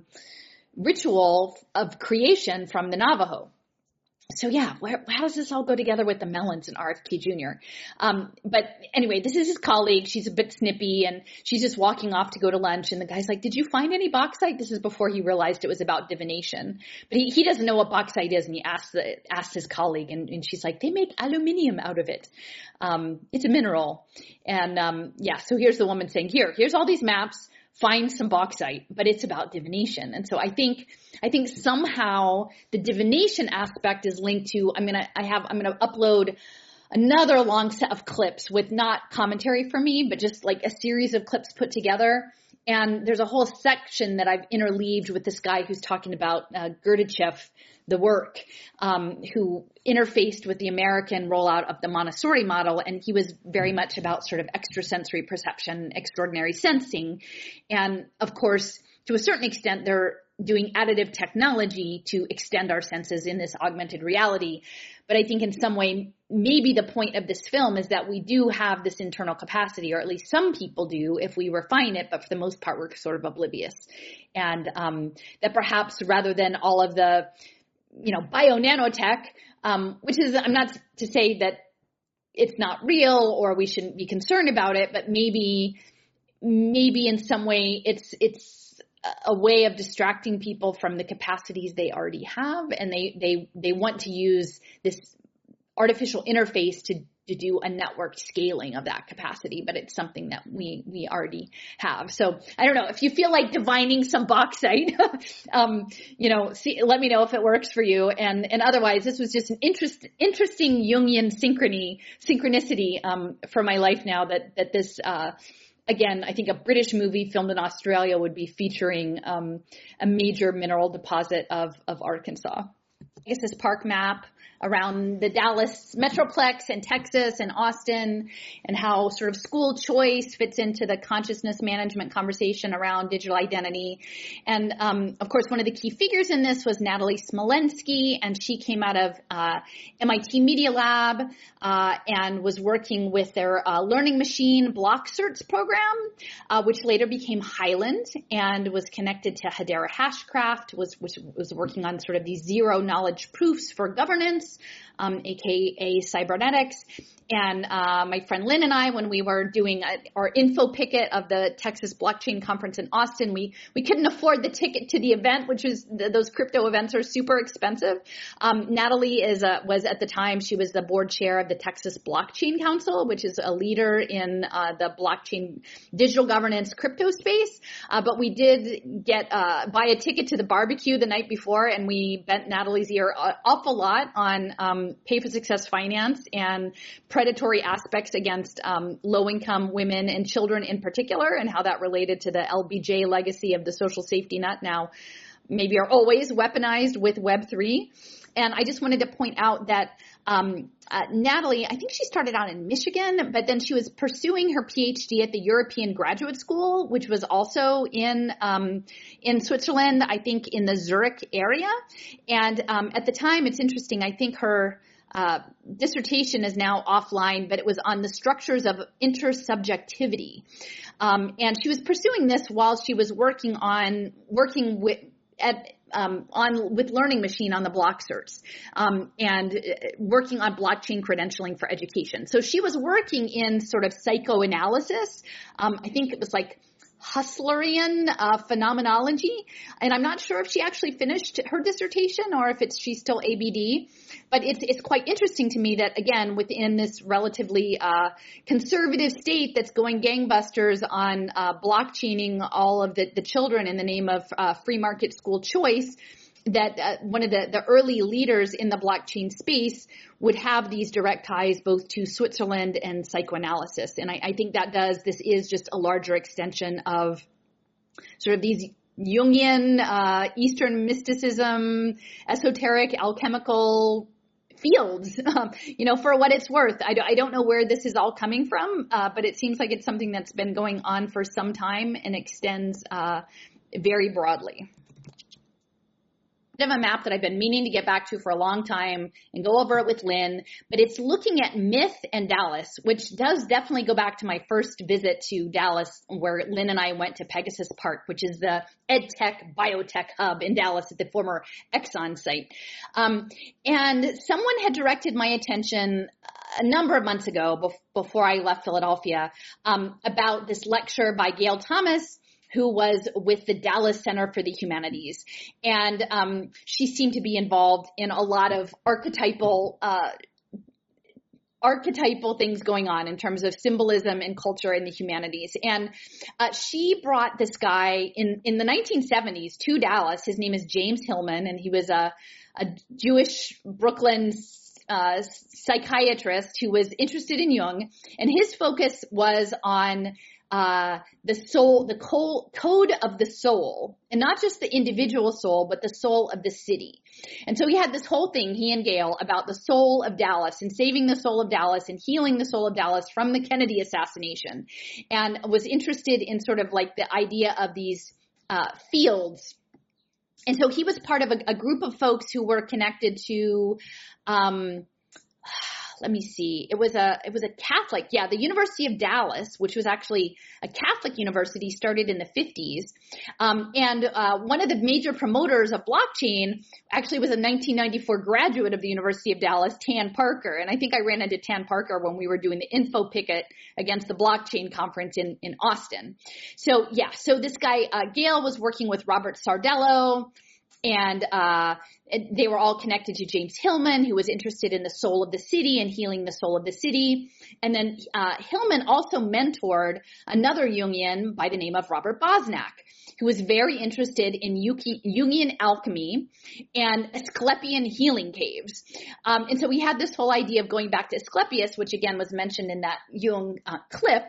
ritual of creation from the Navajo. So yeah, where, how does this all go together with the Mellons and R F K Junior? Um, but anyway, this is his colleague. She's a bit snippy and she's just walking off to go to lunch. And the guy's like, did you find any bauxite? This is before he realized it was about divination. But he, he doesn't know what bauxite is. And he asked, the, asked his colleague and, and she's like, they make aluminium out of it. Um, it's a mineral. And um, yeah, so here's the woman saying, here, here's all these maps. Find some bauxite, but it's about divination. And so I think, I think somehow the divination aspect is linked to, I'm going to, I have, I'm going to upload another long set of clips with not commentary from me, but just like a series of clips put together. And there's a whole section that I've interleaved with this guy who's talking about uh, Gurdjieff, the work, um, who interfaced with the American rollout of the Montessori model. And he was very much about sort of extrasensory perception, extraordinary sensing. And of course, to a certain extent, they're doing additive technology to extend our senses in this augmented reality. But I think in some way, maybe the point of this film is that we do have this internal capacity, or at least some people do if we refine it, but for the most part, we're sort of oblivious. And um, that perhaps rather than all of the, you know, bio nanotech, um, which is, I'm not to say that it's not real or we shouldn't be concerned about it, but maybe, maybe in some way it's, it's, a way of distracting people from the capacities they already have. And they, they, they want to use this artificial interface to, to do a networked scaling of that capacity, but it's something that we, we already have. So I don't know if you feel like divining some bauxite, um, you know, see, let me know if it works for you. And, and otherwise this was just an interest, interesting Jungian synchrony, synchronicity, um, for my life now that, that this, uh, Again, I think a British movie filmed in Australia would be featuring um, a major mineral deposit of, of Arkansas. I guess this park map around the Dallas Metroplex and Texas and Austin, and how sort of school choice fits into the consciousness management conversation around digital identity. And um, of course, one of the key figures in this was Natalie Smolenski, and she came out of uh, M I T Media Lab uh, and was working with their uh, learning machine BlockCerts program, uh, which later became Highland, and was connected to Hedera Hashcraft, was, which was working on sort of these zero knowledge proofs for governance. Um, aka cybernetics. And uh, my friend Lynn and I, when we were doing a, our info picket of the Texas Blockchain Conference in Austin, we we couldn't afford the ticket to the event, which was the, those crypto events are super expensive. Um, Natalie is a, was at the time, she was the board chair of the Texas Blockchain Council, which is a leader in uh, the blockchain digital governance crypto space. Uh, but we did get uh, buy a ticket to the barbecue the night before, and we bent Natalie's ear an awful lot on um, pay for success finance and predatory aspects against um, low-income women and children in particular, and how that related to the L B J legacy of the social safety net, now maybe are always weaponized with Web three. And I just wanted to point out that um, uh, Natalie, I think she started out in Michigan, but then she was pursuing her PhD at the European Graduate School, which was also in um, in Switzerland, I think in the Zurich area. And um, at the time, it's interesting, I think her Uh, dissertation is now offline, but it was on the structures of intersubjectivity. Um, and she was pursuing this while she was working on, working with, at, um, on, with Learning Machine on the BlockCerts, um, and working on blockchain credentialing for education. So she was working in sort of psychoanalysis. Um, I think it was like Huslerian uh, phenomenology, and I'm not sure if she actually finished her dissertation or if it's she's still A B D. But it's it's quite interesting to me that, again, within this relatively uh, conservative state that's going gangbusters on uh, blockchaining all of the, the children in the name of uh, free market school choice, that uh, one of the, the early leaders in the blockchain space would have these direct ties both to Switzerland and psychoanalysis. And I, I think that does, this is just a larger extension of sort of these Jungian, uh, Eastern mysticism, esoteric, alchemical fields, um, you know, for what it's worth. I, do, I don't know where this is all coming from, uh, but it seems like it's something that's been going on for some time and extends uh, very broadly. Of a map that I've been meaning to get back to for a long time and go over it with Lynn, but it's looking at myth and Dallas, which does definitely go back to my first visit to Dallas, where Lynn and I went to Pegasus Park, which is the EdTech biotech hub in Dallas at the former Exxon site. Um, and someone had directed my attention a number of months ago bef- before I left Philadelphia um, about this lecture by Gail Thomas, who was with the Dallas Center for the Humanities. And um, she seemed to be involved in a lot of archetypal uh, archetypal things going on in terms of symbolism and culture in the humanities. And uh, she brought this guy in, in the nineteen seventies to Dallas. His name is James Hillman, and he was a, a Jewish Brooklyn uh, psychiatrist who was interested in Jung. And his focus was on Uh, the soul, the co- code of the soul, and not just the individual soul, but the soul of the city. And so he had this whole thing, he and Gail, about the soul of Dallas and saving the soul of Dallas and healing the soul of Dallas from the Kennedy assassination, and was interested in sort of like the idea of these uh, fields. And so he was part of a, a group of folks who were connected to, um, let me see. It was a, it was a Catholic. Yeah. The University of Dallas, which was actually a Catholic university, started in the fifties. Um, and, uh, one of the major promoters of blockchain actually was a nineteen ninety-four graduate of the University of Dallas, Tan Parker. And I think I ran into Tan Parker when we were doing the info picket against the blockchain conference in, in Austin. So yeah. So this guy, uh, Gail was working with Robert Sardello. And uh they were all connected to James Hillman, who was interested in the soul of the city and healing the soul of the city. And then uh Hillman also mentored another Jungian by the name of Robert Bosnak, who was very interested in Jungian alchemy and Asclepian healing caves. Um, and so we had this whole idea of going back to Asclepius, which again was mentioned in that Jung uh, clip.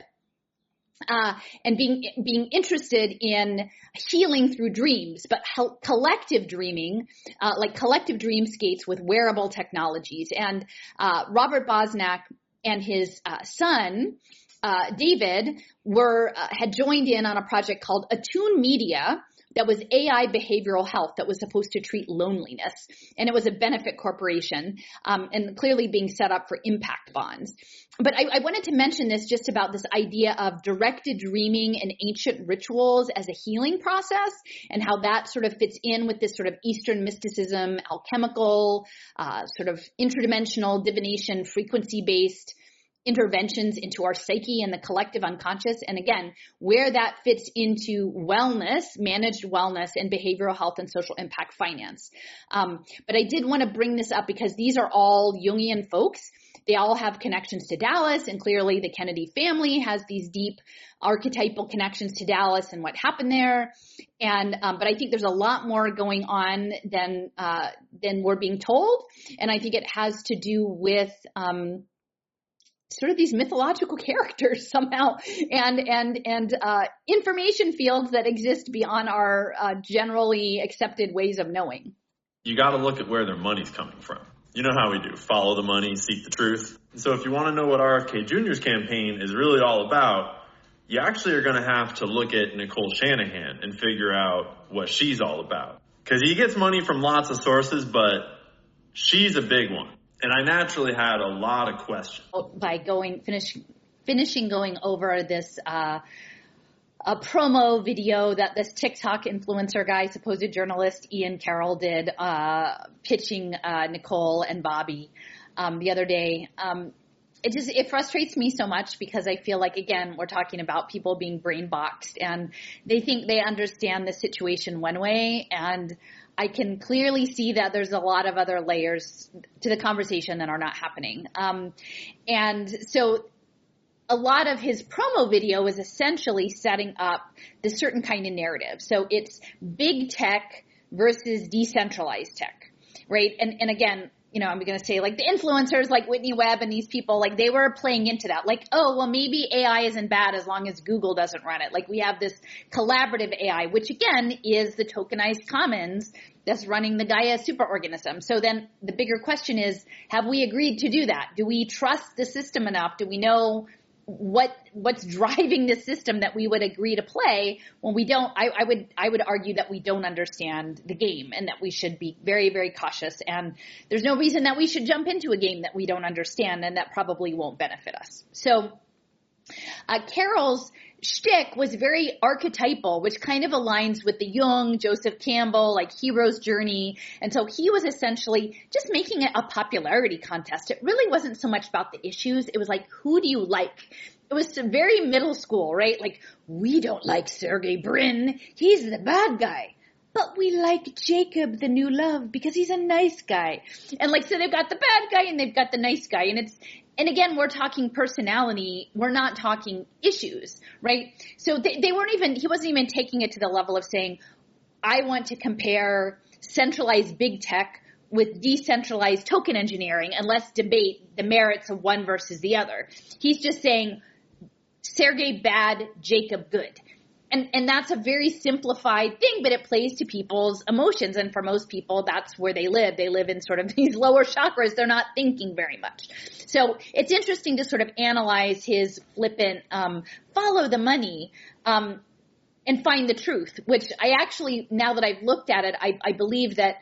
Uh, and being, being interested in healing through dreams, but he- collective dreaming, uh, like collective dreamscapes with wearable technologies. And, uh, Robert Bosnak and his, uh, son, uh, David were, uh, had joined in on a project called Attune Media, that was A I behavioral health that was supposed to treat loneliness. And it was a benefit corporation, um, and clearly being set up for impact bonds. But I, I wanted to mention this just about this idea of directed dreaming and ancient rituals as a healing process, and how that sort of fits in with this sort of Eastern mysticism, alchemical, uh, sort of interdimensional divination, frequency-based interventions into our psyche and the collective unconscious. And again, where that fits into wellness, managed wellness, and behavioral health and social impact finance. Um, but I did want to bring this up because these are all Jungian folks. They all have connections to Dallas, and clearly the Kennedy family has these deep archetypal connections to Dallas and what happened there. And um, but I think there's a lot more going on than uh, than we're being told, and I think it has to do with um, sort of these mythological characters somehow, and and and uh, information fields that exist beyond our uh, generally accepted ways of knowing. You got to look at where their money's coming from. You know how we do. Follow the money, seek the truth. So if you want to know what R F K Junior's campaign is really all about, you actually are going to have to look at Nicole Shanahan and figure out what she's all about. Because he gets money from lots of sources, but she's a big one. And I naturally had a lot of questions. By going, finish, finishing going over this uh, a promo video that this TikTok influencer guy, supposed journalist Ian Carroll, did uh, pitching uh, Nicole and Bobby um, the other day. Um, it just, it frustrates me so much because I feel like, again, we're talking about people being brain boxed, and they think they understand the situation one way, and I can clearly see that there's a lot of other layers to the conversation that are not happening. Um, and so a lot of his promo video is essentially setting up this certain kind of narrative. So it's big tech versus decentralized tech, right? And, and again, you know, I'm going to say like the influencers like Whitney Webb and these people, like they were playing into that. Like, oh, well, maybe A I isn't bad as long as Google doesn't run it. Like we have this collaborative A I, which again is the tokenized commons that's running the Gaia superorganism. So then the bigger question is, have we agreed to do that? Do we trust the system enough? Do we know what what's driving the system that we would agree to play when we don't? I, I would I would argue that we don't understand the game and that we should be very, very cautious. And there's no reason that we should jump into a game that we don't understand and that probably won't benefit us. So uh, Carol's shtick was very archetypal, which kind of aligns with the Jung, Joseph Campbell, like hero's journey. And so he was essentially just making it a popularity contest. It really wasn't so much about the issues. It was like, who do you like? It was very middle school, right? Like, we don't like Sergey Brin. He's the bad guy. But we like Jacob, the new love, because he's a nice guy. And like, so they've got the bad guy and they've got the nice guy. And it's, and again, we're talking personality. We're not talking issues, right? So they, they weren't even, he wasn't even taking it to the level of saying, I want to compare centralized big tech with decentralized token engineering and let's debate the merits of one versus the other. He's just saying, Sergey bad, Jacob good. And, and that's a very simplified thing, but it plays to people's emotions. And for most people, that's where they live. They live in sort of these lower chakras. They're not thinking very much. So it's interesting to sort of analyze his flippant, um, follow the money, um, and find the truth, which I actually, now that I've looked at it, I, I believe that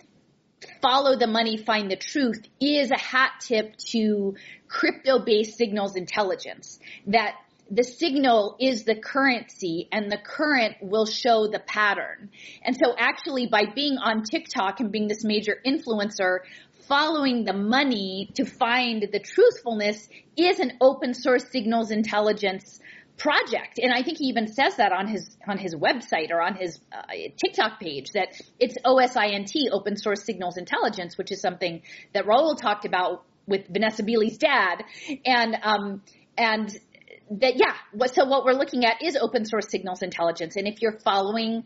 follow the money, find the truth is a hat tip to crypto-based signals intelligence, that the signal is the currency and the current will show the pattern. And so actually by being on TikTok and being this major influencer, following the money to find the truthfulness is an open source signals intelligence project. And I think he even says that on his, on his website or on his uh, TikTok page, that it's O S I N T, open source signals intelligence, which is something that Raul talked about with Vanessa Beeley's dad. And, um, and, That, yeah, what, so what we're looking at is open source signals intelligence. And if you're following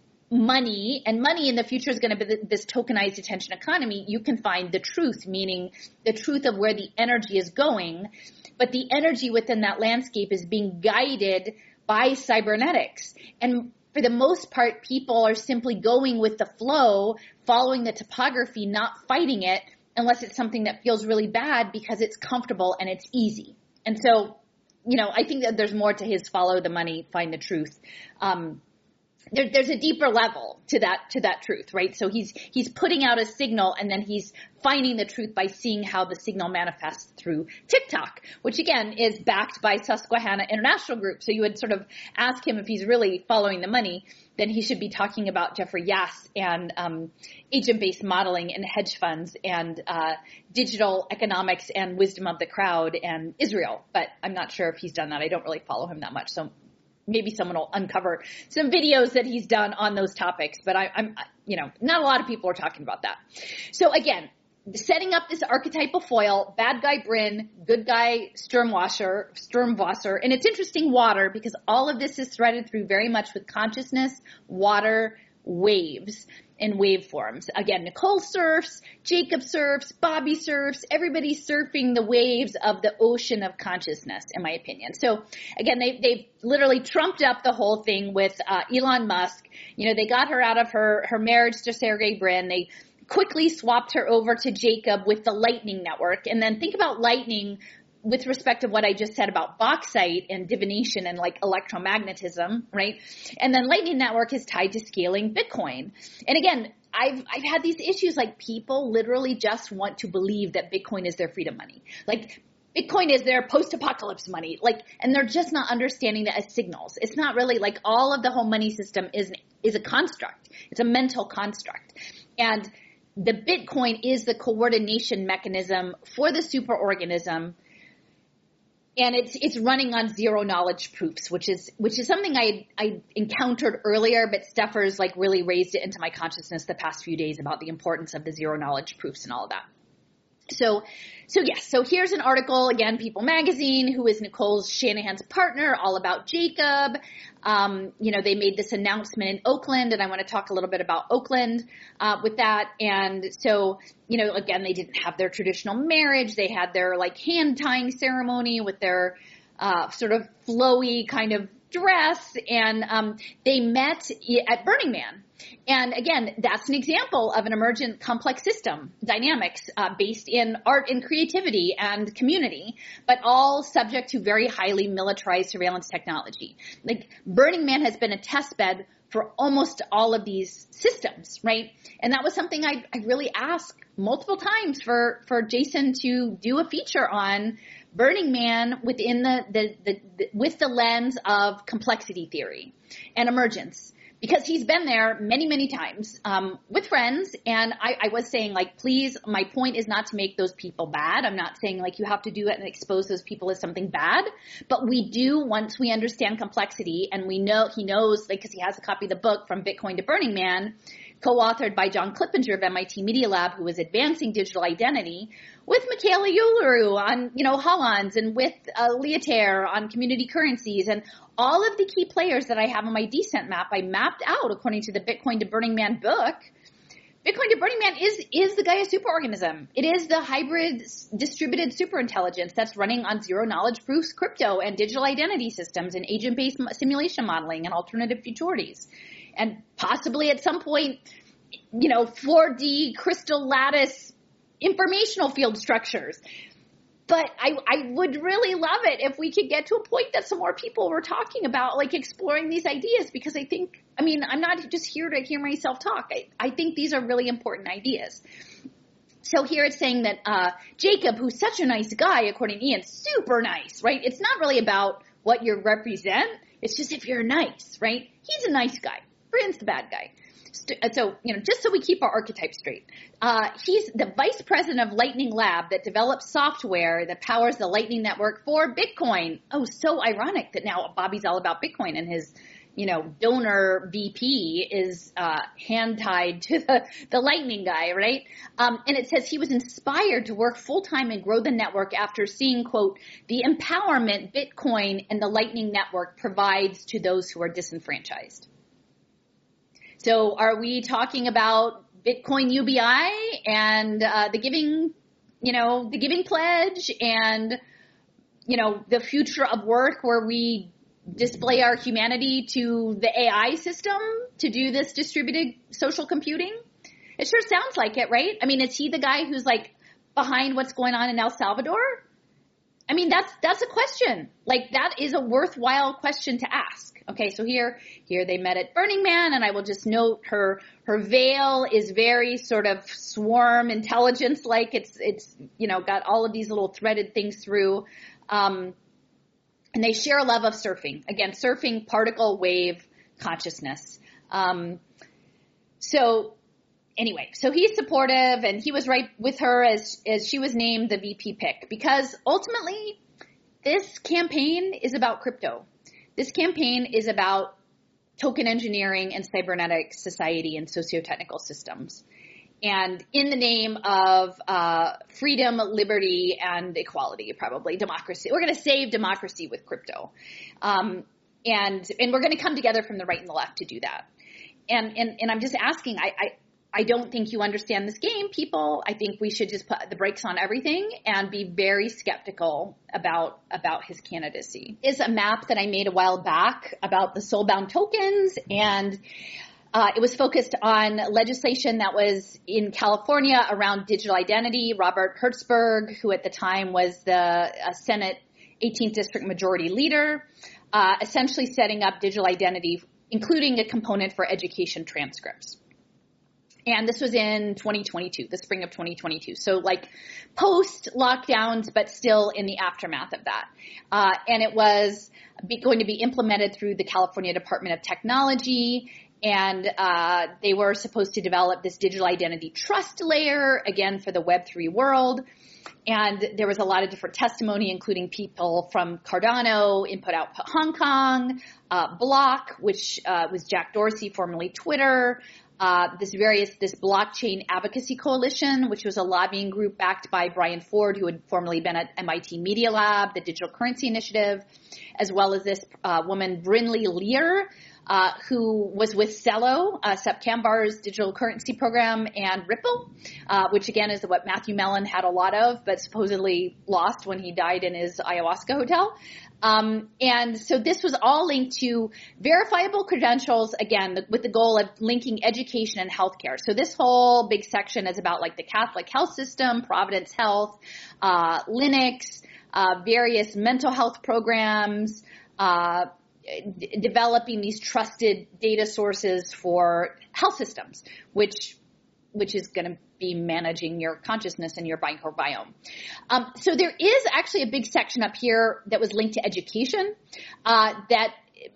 money, and money in the future is going to be this tokenized attention economy, you can find the truth, meaning the truth of where the energy is going. But the energy within that landscape is being guided by cybernetics. And for the most part, people are simply going with the flow, following the topography, not fighting it, unless it's something that feels really bad because it's comfortable and it's easy. And so, you know, I think that there's more to his follow the money, find the truth. Um, there, there's a deeper level to that, to that truth, right? So he's, he's putting out a signal and then he's finding the truth by seeing how the signal manifests through TikTok, which again is backed by Susquehanna International Group. So you would sort of ask him if he's really following the money, then he should be talking about Jeffrey Yass and, um, agent-based modeling and hedge funds and, uh, digital economics and wisdom of the crowd and Israel. But I'm not sure if he's done that. I don't really follow him that much. So maybe someone will uncover some videos that he's done on those topics, but I, I'm, you know, not a lot of people are talking about that. So again, setting up this archetypal foil, bad guy Brin, good guy Sturmwasser, Sturmwasser, and it's interesting water because all of this is threaded through very much with consciousness, water, waves, and waveforms. Again, Nicole surfs, Jacob surfs, Bobby surfs, everybody's surfing the waves of the ocean of consciousness, in my opinion. So again, they, they've literally trumped up the whole thing with uh, Elon Musk. You know, they got her out of her, her marriage to Sergey Brin. They quickly swapped her over to Jacob with the Lightning Network. And then think about Lightning with respect to what I just said about bauxite and divination and like electromagnetism, right? And then Lightning Network is tied to scaling Bitcoin. And again, I've, I've had these issues, like people literally just want to believe that Bitcoin is their freedom money. Like Bitcoin is their post-apocalypse money. Like, and they're just not understanding that as signals. It's not really like all of the whole money system is, is a construct. It's a mental construct. And the Bitcoin is the coordination mechanism for the superorganism. And it's, it's running on zero knowledge proofs, which is, which is something I, I encountered earlier, but Steffers like really raised it into my consciousness the past few days about the importance of the zero knowledge proofs and all of that. So, so yes, so here's an article, again, People Magazine, who is Nicole Shanahan's partner, all about Jacob. Um, you know, they made this announcement in Oakland, and I want to talk a little bit about Oakland uh, with that. And so, you know, again, they didn't have their traditional marriage. They had their, like, hand-tying ceremony with their uh, sort of flowy kind of dress, and um, they met at Burning Man. And again, that's an example of an emergent complex system dynamics uh, based in art and creativity and community, but all subject to very highly militarized surveillance technology. Like Burning Man has been a test bed for almost all of these systems, right? And that was something I, I really asked multiple times for, for Jason to do a feature on Burning Man within the, the, the, the with the lens of complexity theory and emergence. Because he's been there many, many times um, with friends, and I, I was saying, like, please, my point is not to make those people bad. I'm not saying, like, you have to do it and expose those people as something bad. But we do, once we understand complexity, and we know, he knows, like, because he has a copy of the book From Bitcoin to Burning Man, co-authored by John Clippinger of M I T Media Lab, who is advancing digital identity, with Michaela Uluru on, you know, Hollons, and with uh, Leotair on community currencies, and all of the key players that I have on my descent map, I mapped out according to the Bitcoin to Burning Man book. Bitcoin to Burning Man is, is the Gaia superorganism. It is the hybrid distributed superintelligence that's running on zero knowledge proofs, crypto, and digital identity systems, and agent-based simulation modeling, and alternative futurities. And possibly at some point, you know, four D crystal lattice informational field structures. But I, I would really love it if we could get to a point that some more people were talking about, like, exploring these ideas, because I think, I mean, I'm not just here to hear myself talk. I, I think these are really important ideas. So here it's saying that uh, Jacob, who's such a nice guy, according to Ian, super nice, right? It's not really about what you represent. It's just if you're nice, right? He's a nice guy. Brian's the bad guy. So, you know, just so we keep our archetype straight, uh, he's the vice president of Lightning Lab that develops software that powers the Lightning Network for Bitcoin. Oh, so ironic that now Bobby's all about Bitcoin, and his, you know, donor V P is uh, hand-tied to the, the Lightning guy, right? Um, and it says he was inspired to work full-time and grow the network after seeing, quote, the empowerment Bitcoin and the Lightning Network provides to those who are disenfranchised. So are we talking about Bitcoin U B I and uh, the giving, you know, the giving pledge and, you know, the future of work where we display our humanity to the A I system to do this distributed social computing? It sure sounds like it, right? I mean, is he the guy who's like behind what's going on in El Salvador? I mean, that's, that's a question. Like, that is a worthwhile question to ask. Okay, so here, here they met at Burning Man, and I will just note her, her veil is very sort of swarm intelligence, like it's, it's, you know, got all of these little threaded things through. Um, and they share a love of surfing. Again, surfing, particle, wave, consciousness. Um, so anyway, so he's supportive, and he was right with her as, as she was named the V P pick, because ultimately this campaign is about crypto. This campaign is about token engineering and cybernetic society and socio-technical systems. And in the name of uh, freedom, liberty, and equality, probably democracy. We're going to save democracy with crypto. Um, and and we're going to come together from the right and the left to do that. And and, and I'm just asking, I, I I don't think you understand this game, people. I think we should just put the brakes on everything and be very skeptical about, about his candidacy. Is a map that I made a while back about the soulbound tokens, and uh, it was focused on legislation that was in California around digital identity. Robert Hertzberg, who at the time was the uh, Senate eighteenth District Majority Leader, uh, essentially setting up digital identity, including a component for education transcripts. And this was in twenty twenty-two, the spring of twenty twenty-two. So like post lockdowns, but still in the aftermath of that. Uh, and it was be, going to be implemented through the California Department of Technology. And uh, they were supposed to develop this digital identity trust layer, again, for the Web three world. And there was a lot of different testimony, including people from Cardano, Input Output Hong Kong, uh, Block, which uh, was Jack Dorsey, formerly Twitter, uh, this various, this blockchain advocacy coalition, which was a lobbying group backed by Brian Ford, who had formerly been at M I T Media Lab, the Digital Currency Initiative, as well as this uh, woman, Brinley Lear, Uh, who was with Celo, uh, Sepp Kambar's digital currency program, and Ripple, uh, which again is what Matthew Mellon had a lot of, but supposedly lost when he died in his ayahuasca hotel. Um, and so this was all linked to verifiable credentials, again, the, with the goal of linking education and healthcare. So this whole big section is about like the Catholic health system, Providence Health, uh, Linux, uh, various mental health programs, uh, d- developing these trusted data sources for health systems, which which is going to be managing your consciousness and your microbiome. Um, so there is actually a big section up here that was linked to education uh, that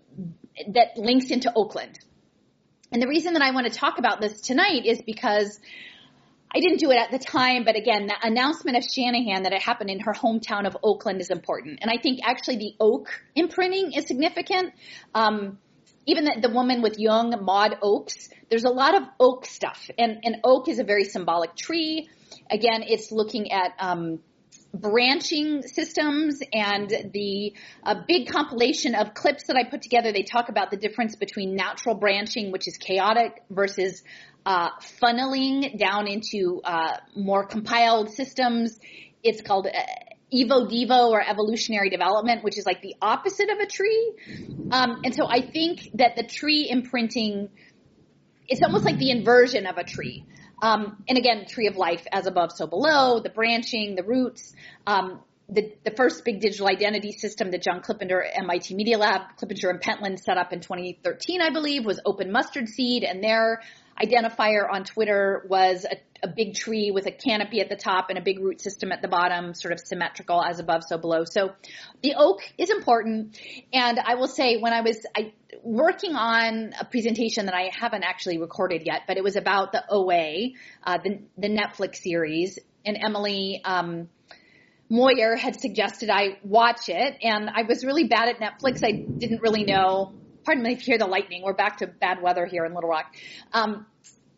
that links into Oakland. And the reason that I want to talk about this tonight is because I didn't do it at the time, but again, the announcement of Shanahan that it happened in her hometown of Oakland is important. And I think actually the oak imprinting is significant. Um, even the, the woman with Jung, Maud Oakes, there's a lot of oak stuff. And, and oak is a very symbolic tree. Again, it's looking at um, branching systems, and the a big compilation of clips that I put together, they talk about the difference between natural branching, which is chaotic, versus uh, funneling down into uh, more compiled systems. It's called uh, Evo Devo, or evolutionary development, which is like the opposite of a tree. Um, and so I think that the tree imprinting, it's almost like the inversion of a tree. Um, and again, tree of life, as above, so below, the branching, the roots. Um, the, the first big digital identity system that John Clippinger at M I T Media Lab, Clippinger and Pentland set up in twenty thirteen, I believe, was Open Mustard Seed, and their identifier on Twitter was a, a big tree with a canopy at the top and a big root system at the bottom, sort of symmetrical, as above, so below. So the oak is important. And I will say, when I was I, working on a presentation that I haven't actually recorded yet, but it was about the O A, uh, the, the Netflix series, and Emily um, Moyer had suggested I watch it. And I was really bad at Netflix. I didn't really know. Pardon me if you hear the lightning. We're back to bad weather here in Little Rock. Um,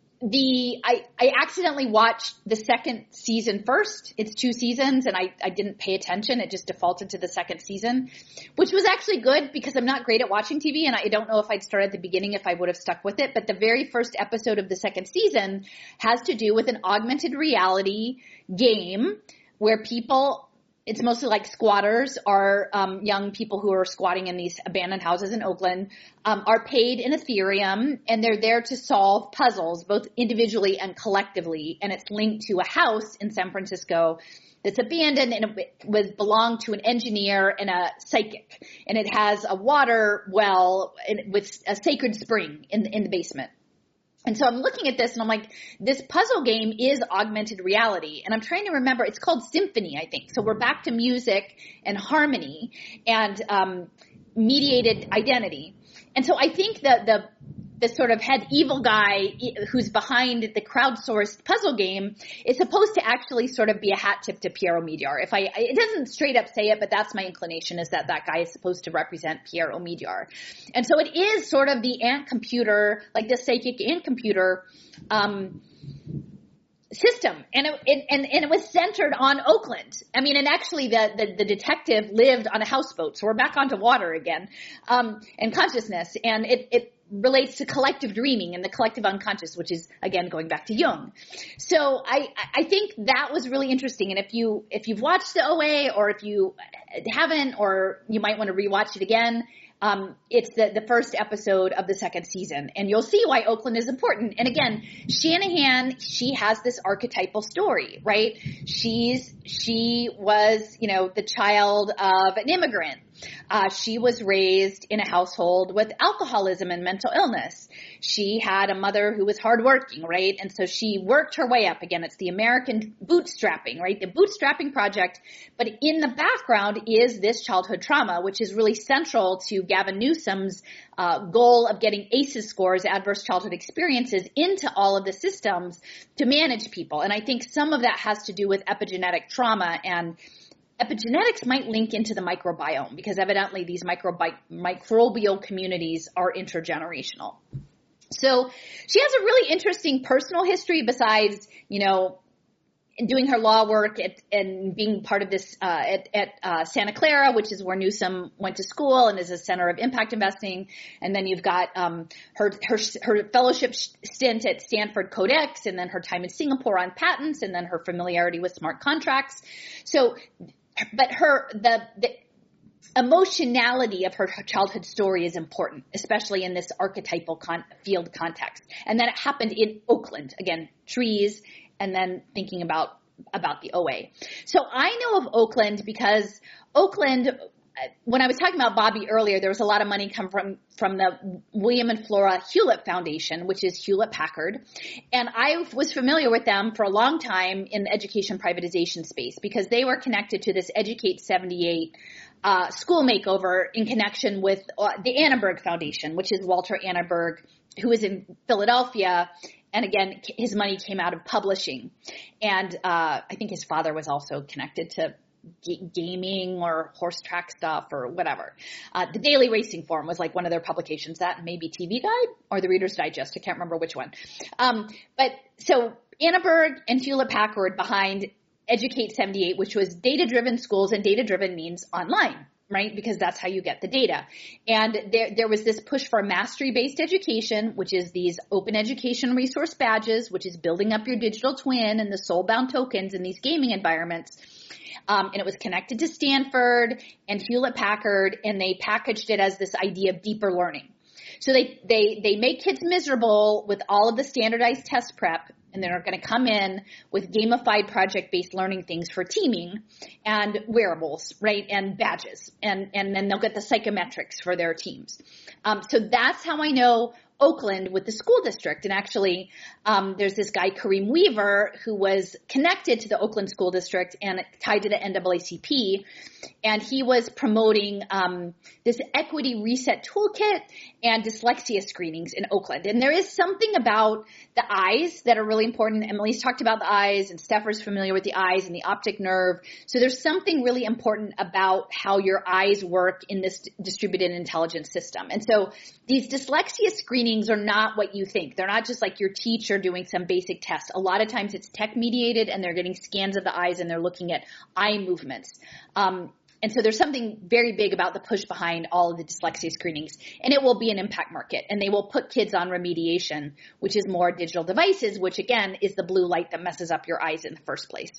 the I, I accidentally watched the second season first. It's two seasons, and I, I didn't pay attention. It just defaulted to the second season, which was actually good because I'm not great at watching T V, and I don't know if I'd started at the beginning if I would have stuck with it. But the very first episode of the second season has to do with an augmented reality game where people – it's mostly like squatters, are um, young people who are squatting in these abandoned houses in Oakland, um, are paid in Ethereum, and they're there to solve puzzles, both individually and collectively. And it's linked to a house in San Francisco that's abandoned, and it was belonged to an engineer and a psychic. And it has a water well with a sacred spring in, in the basement. And so I'm looking at this and I'm like, this puzzle game is augmented reality. And I'm trying to remember, it's called Symphony, I think. So we're back to music and harmony and um, mediated identity. And so I think that the the sort of head evil guy who's behind the crowdsourced puzzle game is supposed to actually sort of be a hat tip to Pierre Omidyar. If I, it doesn't straight up say it, but that's my inclination, is that that guy is supposed to represent Pierre Omidyar. And so it is sort of the ant computer, like the psychic ant computer, um, system. And it, it, and, and it was centered on Oakland. I mean, and actually the, the, the detective lived on a houseboat. So we're back onto water again, um, and consciousness. And it, it, relates to collective dreaming and the collective unconscious, which is, again, going back to Jung. So I, I think that was really interesting. And if you, if you've watched the O A, or if you haven't, or you might want to rewatch it again, um, it's the, the first episode of the second season, and you'll see why Oakland is important. And again, Shanahan, she has this archetypal story, right? She's, she was, you know, the child of an immigrant. Uh, she was raised in a household with alcoholism and mental illness. She had a mother who was hardworking, right? And so she worked her way up. Again, it's the American bootstrapping, right? The bootstrapping project. But in the background is this childhood trauma, which is really central to Gavin Newsom's uh, goal of getting A C Es scores, adverse childhood experiences, into all of the systems to manage people. And I think some of that has to do with epigenetic trauma, and epigenetics might link into the microbiome, because evidently these microbi- microbial communities are intergenerational. So she has a really interesting personal history besides, you know, doing her law work at, and being part of this uh, at, at uh, Santa Clara, which is where Newsom went to school and is a center of impact investing. And then you've got um, her, her her fellowship stint at Stanford Codex, and then her time in Singapore on patents, and then her familiarity with smart contracts. So, but her the the emotionality of her childhood story is important, especially in this archetypal con- field context. And then it happened in Oakland, again, trees. And then thinking about, about the O A. So I know of Oakland because Oakland, when I was talking about Bobby earlier, there was a lot of money come from, from the William and Flora Hewlett Foundation, which is Hewlett Packard. And I was familiar with them for a long time in the education privatization space because they were connected to this Educate seventy-eight uh, school makeover in connection with uh, the Annenberg Foundation, which is Walter Annenberg, who is in Philadelphia. And again, his money came out of publishing. And uh, I think his father was also connected to g- gaming or horse track stuff or whatever. Uh, the Daily Racing Form was like one of their publications. That maybe T V Guide or the Reader's Digest. I can't remember which one. Um, but so Annenberg and Hewlett Packard behind Educate seventy-eight, which was data-driven schools, and data-driven means online. Right? Because that's how you get the data. And there, there was this push for mastery-based education, which is these open education resource badges, which is building up your digital twin and the soul-bound tokens in these gaming environments. Um, and it was connected to Stanford and Hewlett Packard, and they packaged it as this idea of deeper learning. So they, they, they make kids miserable with all of the standardized test prep, and they're going to come in with gamified project-based learning things for teaming and wearables, right, and badges. And, and then they'll get the psychometrics for their teams. Um, so that's how I know Oakland with the school district. And actually, um, there's this guy, Kareem Weaver, who was connected to the Oakland school district and tied to the N double A C P. And he was promoting um, this equity reset toolkit and dyslexia screenings in Oakland. And there is something about the eyes that are really important. Emily's talked about the eyes, and Stepher's familiar with the eyes and the optic nerve. So there's something really important about how your eyes work in this distributed intelligence system. And so these dyslexia screenings are not what you think. They're not just like your teacher doing some basic test. A lot of times it's tech mediated, and they're getting scans of the eyes and they're looking at eye movements. Um, And so there's something very big about the push behind all of the dyslexia screenings. And it will be an impact market. And they will put kids on remediation, which is more digital devices, which again is the blue light that messes up your eyes in the first place.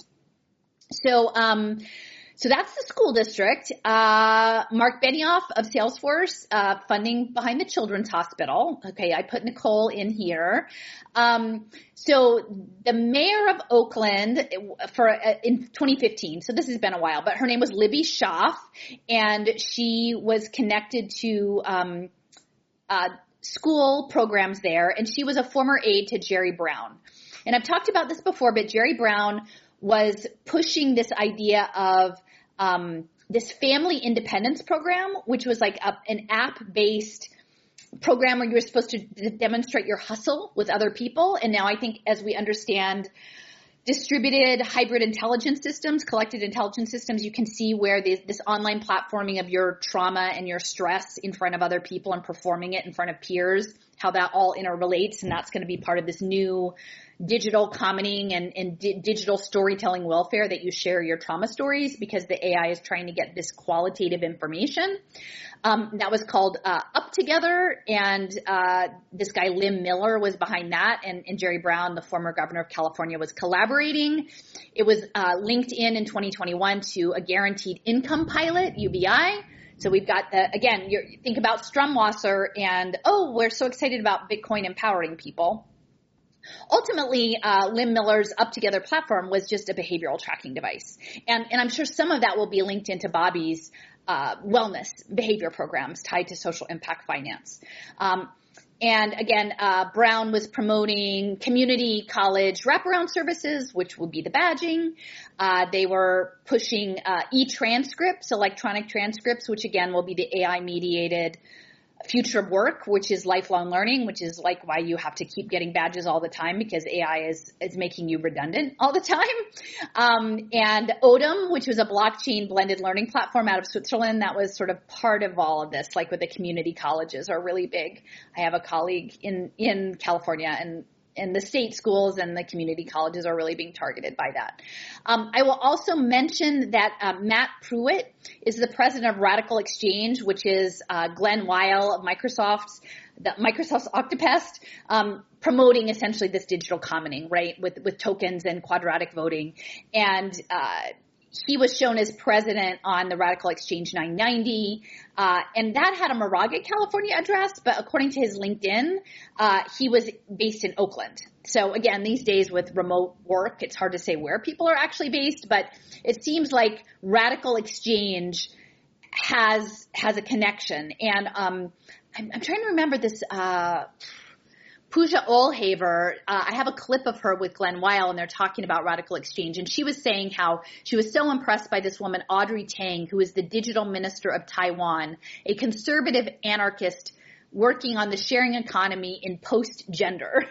So, um, so that's the school district. Uh, Mark Benioff of Salesforce, uh, funding behind the Children's Hospital. Okay, I put Nicole in here. Um, so the mayor of Oakland for uh, in twenty fifteen, so this has been a while, but her name was Libby Schaaf, and she was connected to um, uh, school programs there, and she was a former aide to Jerry Brown. And I've talked about this before, but Jerry Brown was pushing this idea of um, this family independence program, which was like a, an app-based program where you were supposed to d- demonstrate your hustle with other people. And now I think as we understand distributed hybrid intelligence systems, collected intelligence systems, you can see where this, this online platforming of your trauma and your stress in front of other people and performing it in front of peers, how that all interrelates. And that's going to be part of this new digital commenting and, and di- digital storytelling welfare that you share your trauma stories, because the A I is trying to get this qualitative information. Um, that was called uh, Up Together, and uh, this guy Lim Miller was behind that, and, and Jerry Brown, the former governor of California, was collaborating. It was uh, linked in in twenty twenty-one to a guaranteed income pilot, U B I. So we've got the, again, you're, think about Strumwasser and, oh, we're so excited about Bitcoin empowering people. Ultimately, uh, Lim Miller's Up Together platform was just a behavioral tracking device. And, and I'm sure some of that will be linked into Bobby's uh, wellness behavior programs tied to social impact finance. Um, and again, uh, Brown was promoting community college wraparound services, which would be the badging. Uh, they were pushing uh, e-transcripts, electronic transcripts, which again will be the A I-mediated future of work, which is lifelong learning, which is like why you have to keep getting badges all the time because A I is, is making you redundant all the time. Um, and Odin, which was a blockchain blended learning platform out of Switzerland, that was sort of part of all of this, like with the community colleges are really big. I have a colleague in, in California, and and the state schools and the community colleges are really being targeted by that. Um, I will also mention that uh, Matt Pruitt is the president of Radical Exchange, which is uh, Glenn Weil of Microsoft's, the Microsoft's Octopest, um, promoting essentially this digital commoning, right, with, with tokens and quadratic voting. And uh, he was shown as president on the Radical Exchange nine ninety, uh, and that had a Moraga, California address, but according to his LinkedIn, uh, he was based in Oakland. So again, these days with remote work, it's hard to say where people are actually based, but it seems like Radical Exchange has, has a connection. And, um, I'm, I'm trying to remember this, uh, Pooja Olhaver, uh, I have a clip of her with Glenn Weil, and they're talking about Radical Exchange. And she was saying how she was so impressed by this woman, Audrey Tang, who is the digital minister of Taiwan, a conservative anarchist working on the sharing economy in post-gender.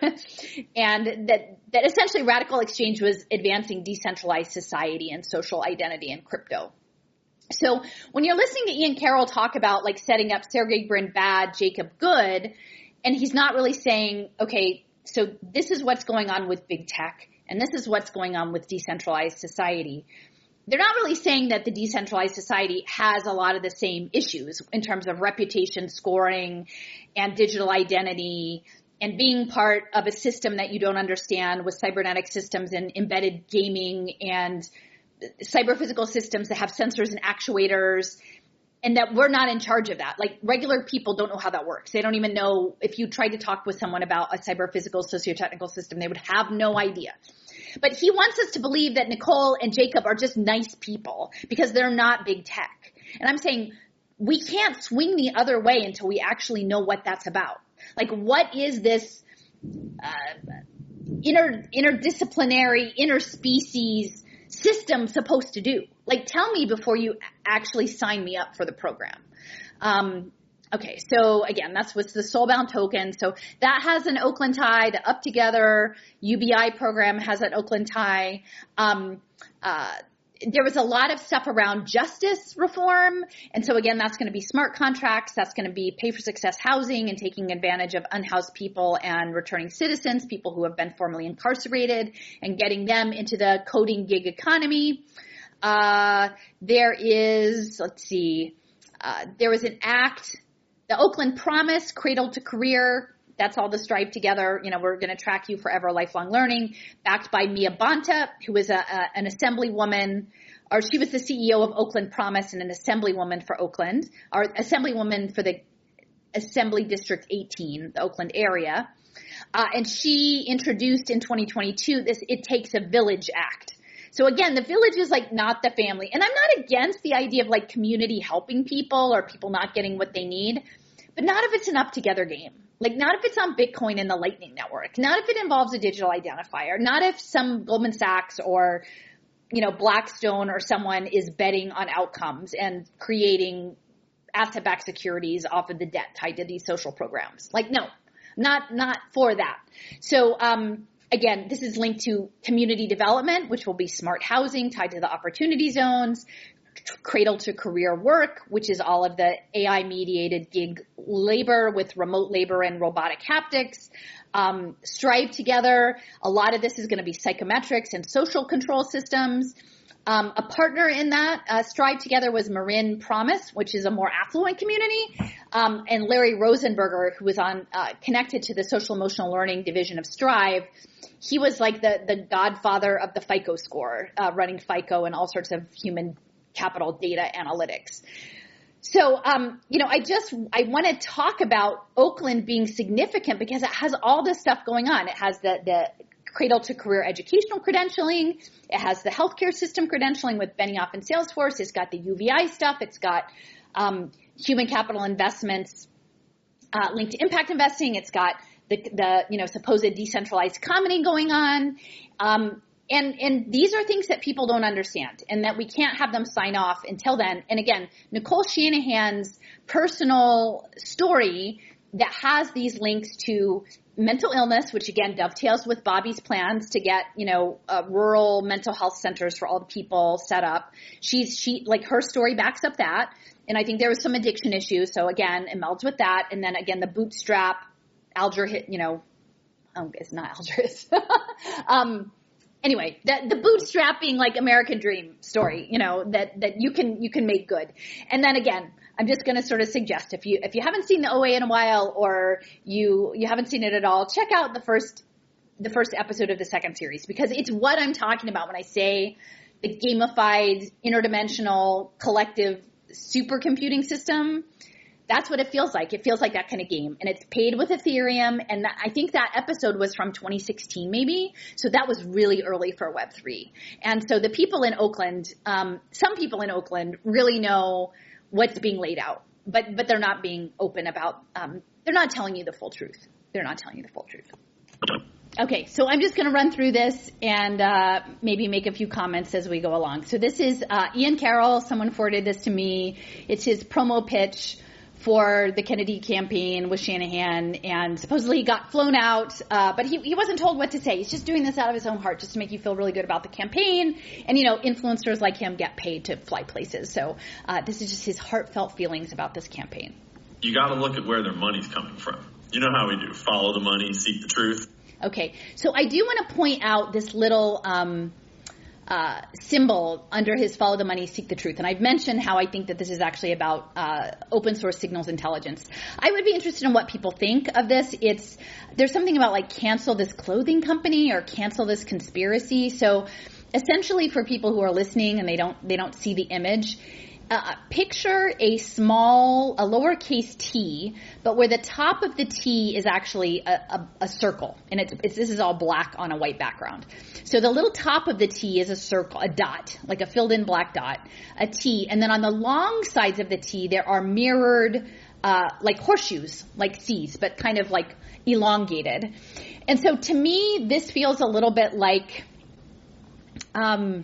And that, that essentially Radical Exchange was advancing decentralized society and social identity and crypto. So when you're listening to Ian Carroll talk about like setting up Sergey Brin bad, Jacob good, and he's not really saying, okay, so this is what's going on with big tech, and this is what's going on with decentralized society. They're not really saying that the decentralized society has a lot of the same issues in terms of reputation scoring and digital identity and being part of a system that you don't understand with cybernetic systems and embedded gaming and cyber physical systems that have sensors and actuators, and that we're not in charge of that. Like regular people don't know how that works. They don't even know if you tried to talk with someone about a cyber physical socio-technical system, they would have no idea. But he wants us to believe that Nicole and Jacob are just nice people because they're not big tech. And I'm saying we can't swing the other way until we actually know what that's about. Like what is this uh, inter interdisciplinary, interspecies system supposed to do? Like, tell me before you actually sign me up for the program. Um, okay, so again, that's what's the Soulbound token. So that has an Oakland tie. The Up Together U B I program has an Oakland tie. Um, uh, there was a lot of stuff around justice reform. And so again, that's going to be smart contracts. That's going to be pay for success housing and taking advantage of unhoused people and returning citizens, people who have been formerly incarcerated, and getting them into the coding gig economy. Uh, there is, let's see, uh, there was an act, the Oakland Promise, Cradle to Career. That's all the Strive Together. You know, we're going to track you forever, lifelong learning, backed by Mia Bonta, who is a, a, an assemblywoman, or she was the C E O of Oakland Promise and an assemblywoman for Oakland, or assemblywoman for the Assembly District eighteen, the Oakland area. Uh, and she introduced in twenty twenty-two this It Takes a Village Act. So again, the village is like not the family. And I'm not against the idea of like community helping people or people not getting what they need, but not if it's an up together game. Like not if it's on Bitcoin and the Lightning Network, not if it involves a digital identifier, not if some Goldman Sachs or, you know, Blackstone or someone is betting on outcomes and creating asset-backed securities off of the debt tied to these social programs. Like, no, not, not for that. So, um, again, this is linked to community development, which will be smart housing tied to the opportunity zones, cradle to career work, which is all of the A I-mediated gig labor with remote labor and robotic haptics. Um, Strive Together, a lot of this is going to be psychometrics and social control systems. Um, a partner in that, uh, Strive Together, was Marin Promise, which is a more affluent community, um, and Larry Rosenberger, who was on uh, connected to the social emotional learning division of Strive. He was like the the godfather of the FICO score, uh, running FICO and all sorts of human capital data analytics. So, um, you know, I just, I want to talk about Oakland being significant because it has all this stuff going on. It has the, the cradle to career educational credentialing. It has the healthcare system credentialing with Benioff and Salesforce. It's got the U V I stuff. It's got, um, human capital investments, uh, linked to impact investing. It's got the, the, you know, supposed decentralized commoning going on. Um, and, and these are things that people don't understand and that we can't have them sign off until then. And again, Nicole Shanahan's personal story that has these links to mental illness, which again dovetails with Bobby's plans to get, you know, uh, rural mental health centers for all the people set up. She's, she, like her story backs up that. And I think there was some addiction issues. So again, it melds with that. And then again, the bootstrap, Alger hit, you know, oh, it's not Alger's. um, anyway, the, the bootstrapping, like American dream story, you know, that, that you can, you can make good. And then again, I'm just going to sort of suggest if you, if you haven't seen the O A in a while or you, you haven't seen it at all, check out the first, the first episode of the second series, because it's what I'm talking about when I say the gamified, interdimensional, collective supercomputing system. That's what it feels like. It feels like that kind of game, and it's paid with Ethereum. And that, I think that episode was from twenty sixteen maybe. So that was really early for Web three. And so the people in Oakland, um, some people in Oakland really know what's being laid out, but, but they're not being open about, um, they're not telling you the full truth. They're not telling you the full truth. Okay. So I'm just going to run through this and, uh, maybe make a few comments as we go along. So this is, uh, Ian Carroll. Someone forwarded this to me. It's his promo pitch for the Kennedy campaign with Shanahan, and supposedly he got flown out, uh, but he, he wasn't told what to say. He's just doing this out of his own heart just to make you feel really good about the campaign. And, you know, influencers like him get paid to fly places. So uh, this is just his heartfelt feelings about this campaign. You got to look at where their money's coming from. You know how we do. Follow the money, seek the truth. Okay. So I do want to point out this little um, uh, symbol under his follow the money, seek the truth. And I've mentioned how I think that this is actually about uh, open source signals intelligence. I would be interested in what people think of this. It's there's something about like cancel this clothing company or cancel this conspiracy. So essentially for people who are listening and they don't they don't see the image, Uh, picture a small, a lowercase t, but where the top of the T is actually a, a, a circle, and it's, it's this is all black on a white background. So the little top of the T is a circle, a dot, like a filled-in black dot, a T, and then on the long sides of the T there are mirrored, uh, like horseshoes, like C's, but kind of like elongated. And so to me, this feels a little bit like, um.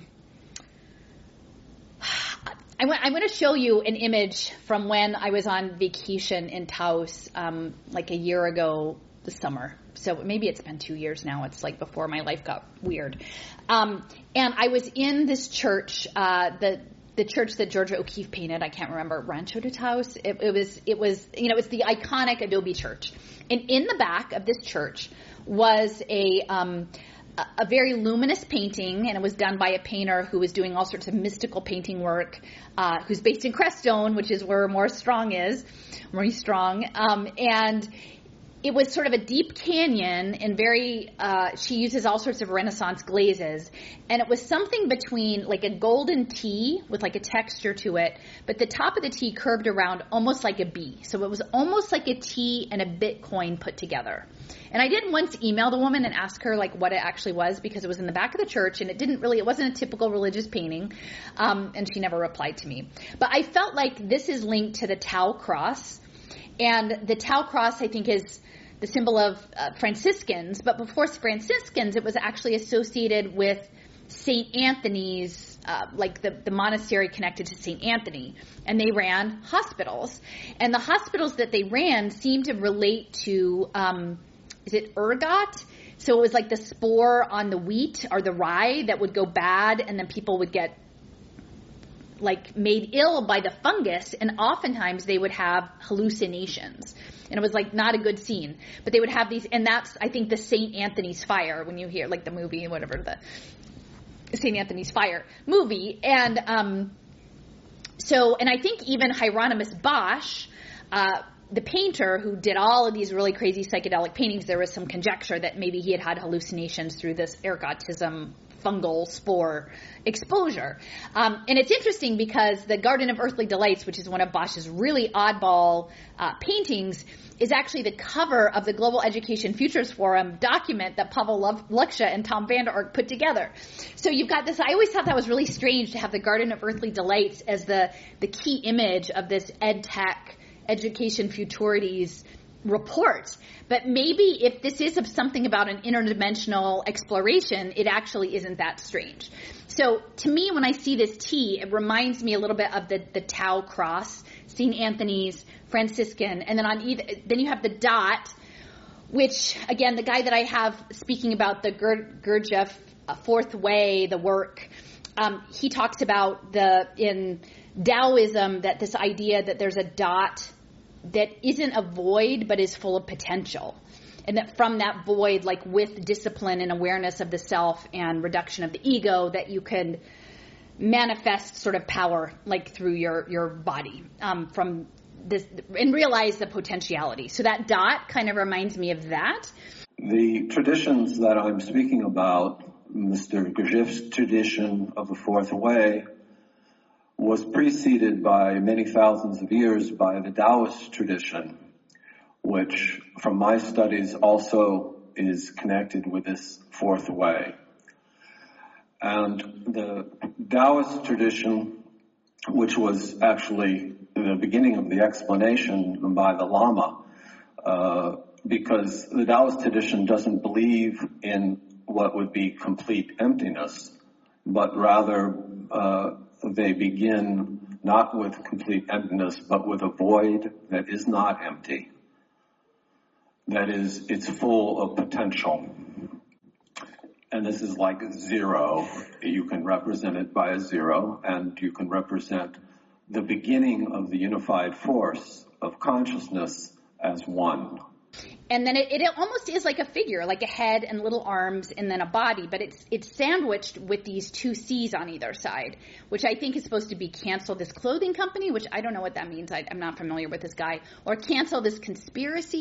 I want, I want to show you an image from when I was on vacation in Taos, um, like a year ago this summer. So maybe it's been two years now. It's like before my life got weird. Um, and I was in this church, uh, the, the church that Georgia O'Keeffe painted. I can't remember, Rancho de Taos. It, it was, it was, you know, it's the iconic Adobe church. And in the back of this church was a, um, a very luminous painting, and it was done by a painter who was doing all sorts of mystical painting work, uh, who's based in Crestone, which is where Maurice Strong is, Maurice Strong. Um, and it was sort of a deep canyon and very, uh, she uses all sorts of Renaissance glazes. And it was something between like a golden T with like a texture to it, but the top of the T curved around almost like a B. So it was almost like a T and a Bitcoin put together. And I did once email the woman and ask her like what it actually was, because it was in the back of the church and it didn't really, it wasn't a typical religious painting. Um, and she never replied to me. But I felt like this is linked to the Tau cross. And the Tau cross, I think, is the symbol of uh, Franciscans. But before Franciscans, it was actually associated with Saint Anthony's, uh, like the, the monastery connected to Saint Anthony. And they ran hospitals. And the hospitals that they ran seemed to relate to, um, is it ergot? So it was like the spore on the wheat or the rye that would go bad, and then people would get like made ill by the fungus, and oftentimes they would have hallucinations, and it was like not a good scene. But they would have these, and that's I think the Saint Anthony's Fire, when you hear like the movie, whatever, the Saint Anthony's Fire movie, and um, so and I think even Hieronymus Bosch, uh, the painter who did all of these really crazy psychedelic paintings, there was some conjecture that maybe he had had hallucinations through this ergotism fungal spore exposure. Um, and it's interesting because the Garden of Earthly Delights, which is one of Bosch's really oddball uh, paintings, is actually the cover of the Global Education Futures Forum document that Pavel Luksha and Tom Vander Ark put together. So you've got this, I always thought that was really strange to have the Garden of Earthly Delights as the, the key image of this ed tech education futurities report. But maybe if this is something about an interdimensional exploration, it actually isn't that strange. So to me, when I see this T, it reminds me a little bit of the, the Tau cross, Saint Anthony's, Franciscan, and then on either, then you have the dot, which again, the guy that I have speaking about the Gur- Gurdjieff Fourth Way, the work, um, he talks about the in Taoism that this idea that there's a dot that isn't a void but is full of potential. And that from that void, like with discipline and awareness of the self and reduction of the ego, that you can manifest sort of power like through your, your body um, from this and realize the potentiality. So that dot kind of reminds me of that. The traditions that I'm speaking about, Mister Gurdjieff's tradition of the Fourth Way, was preceded by many thousands of years by the Taoist tradition, which from my studies also is connected with this Fourth Way. And the Taoist tradition, which was actually the beginning of the explanation by the Lama, uh, because the Taoist tradition doesn't believe in what would be complete emptiness, but rather uh, they begin not with complete emptiness, but with a void that is not empty. That is, it's full of potential. And this is like zero. You can represent it by a zero, and you can represent the beginning of the unified force of consciousness as one. And then it, it almost is like a figure, like a head and little arms and then a body, but it's it's sandwiched with these two C's on either side, which I think is supposed to be cancel this clothing company, which I don't know what that means. I, I'm not familiar with this guy. Or cancel this conspiracy.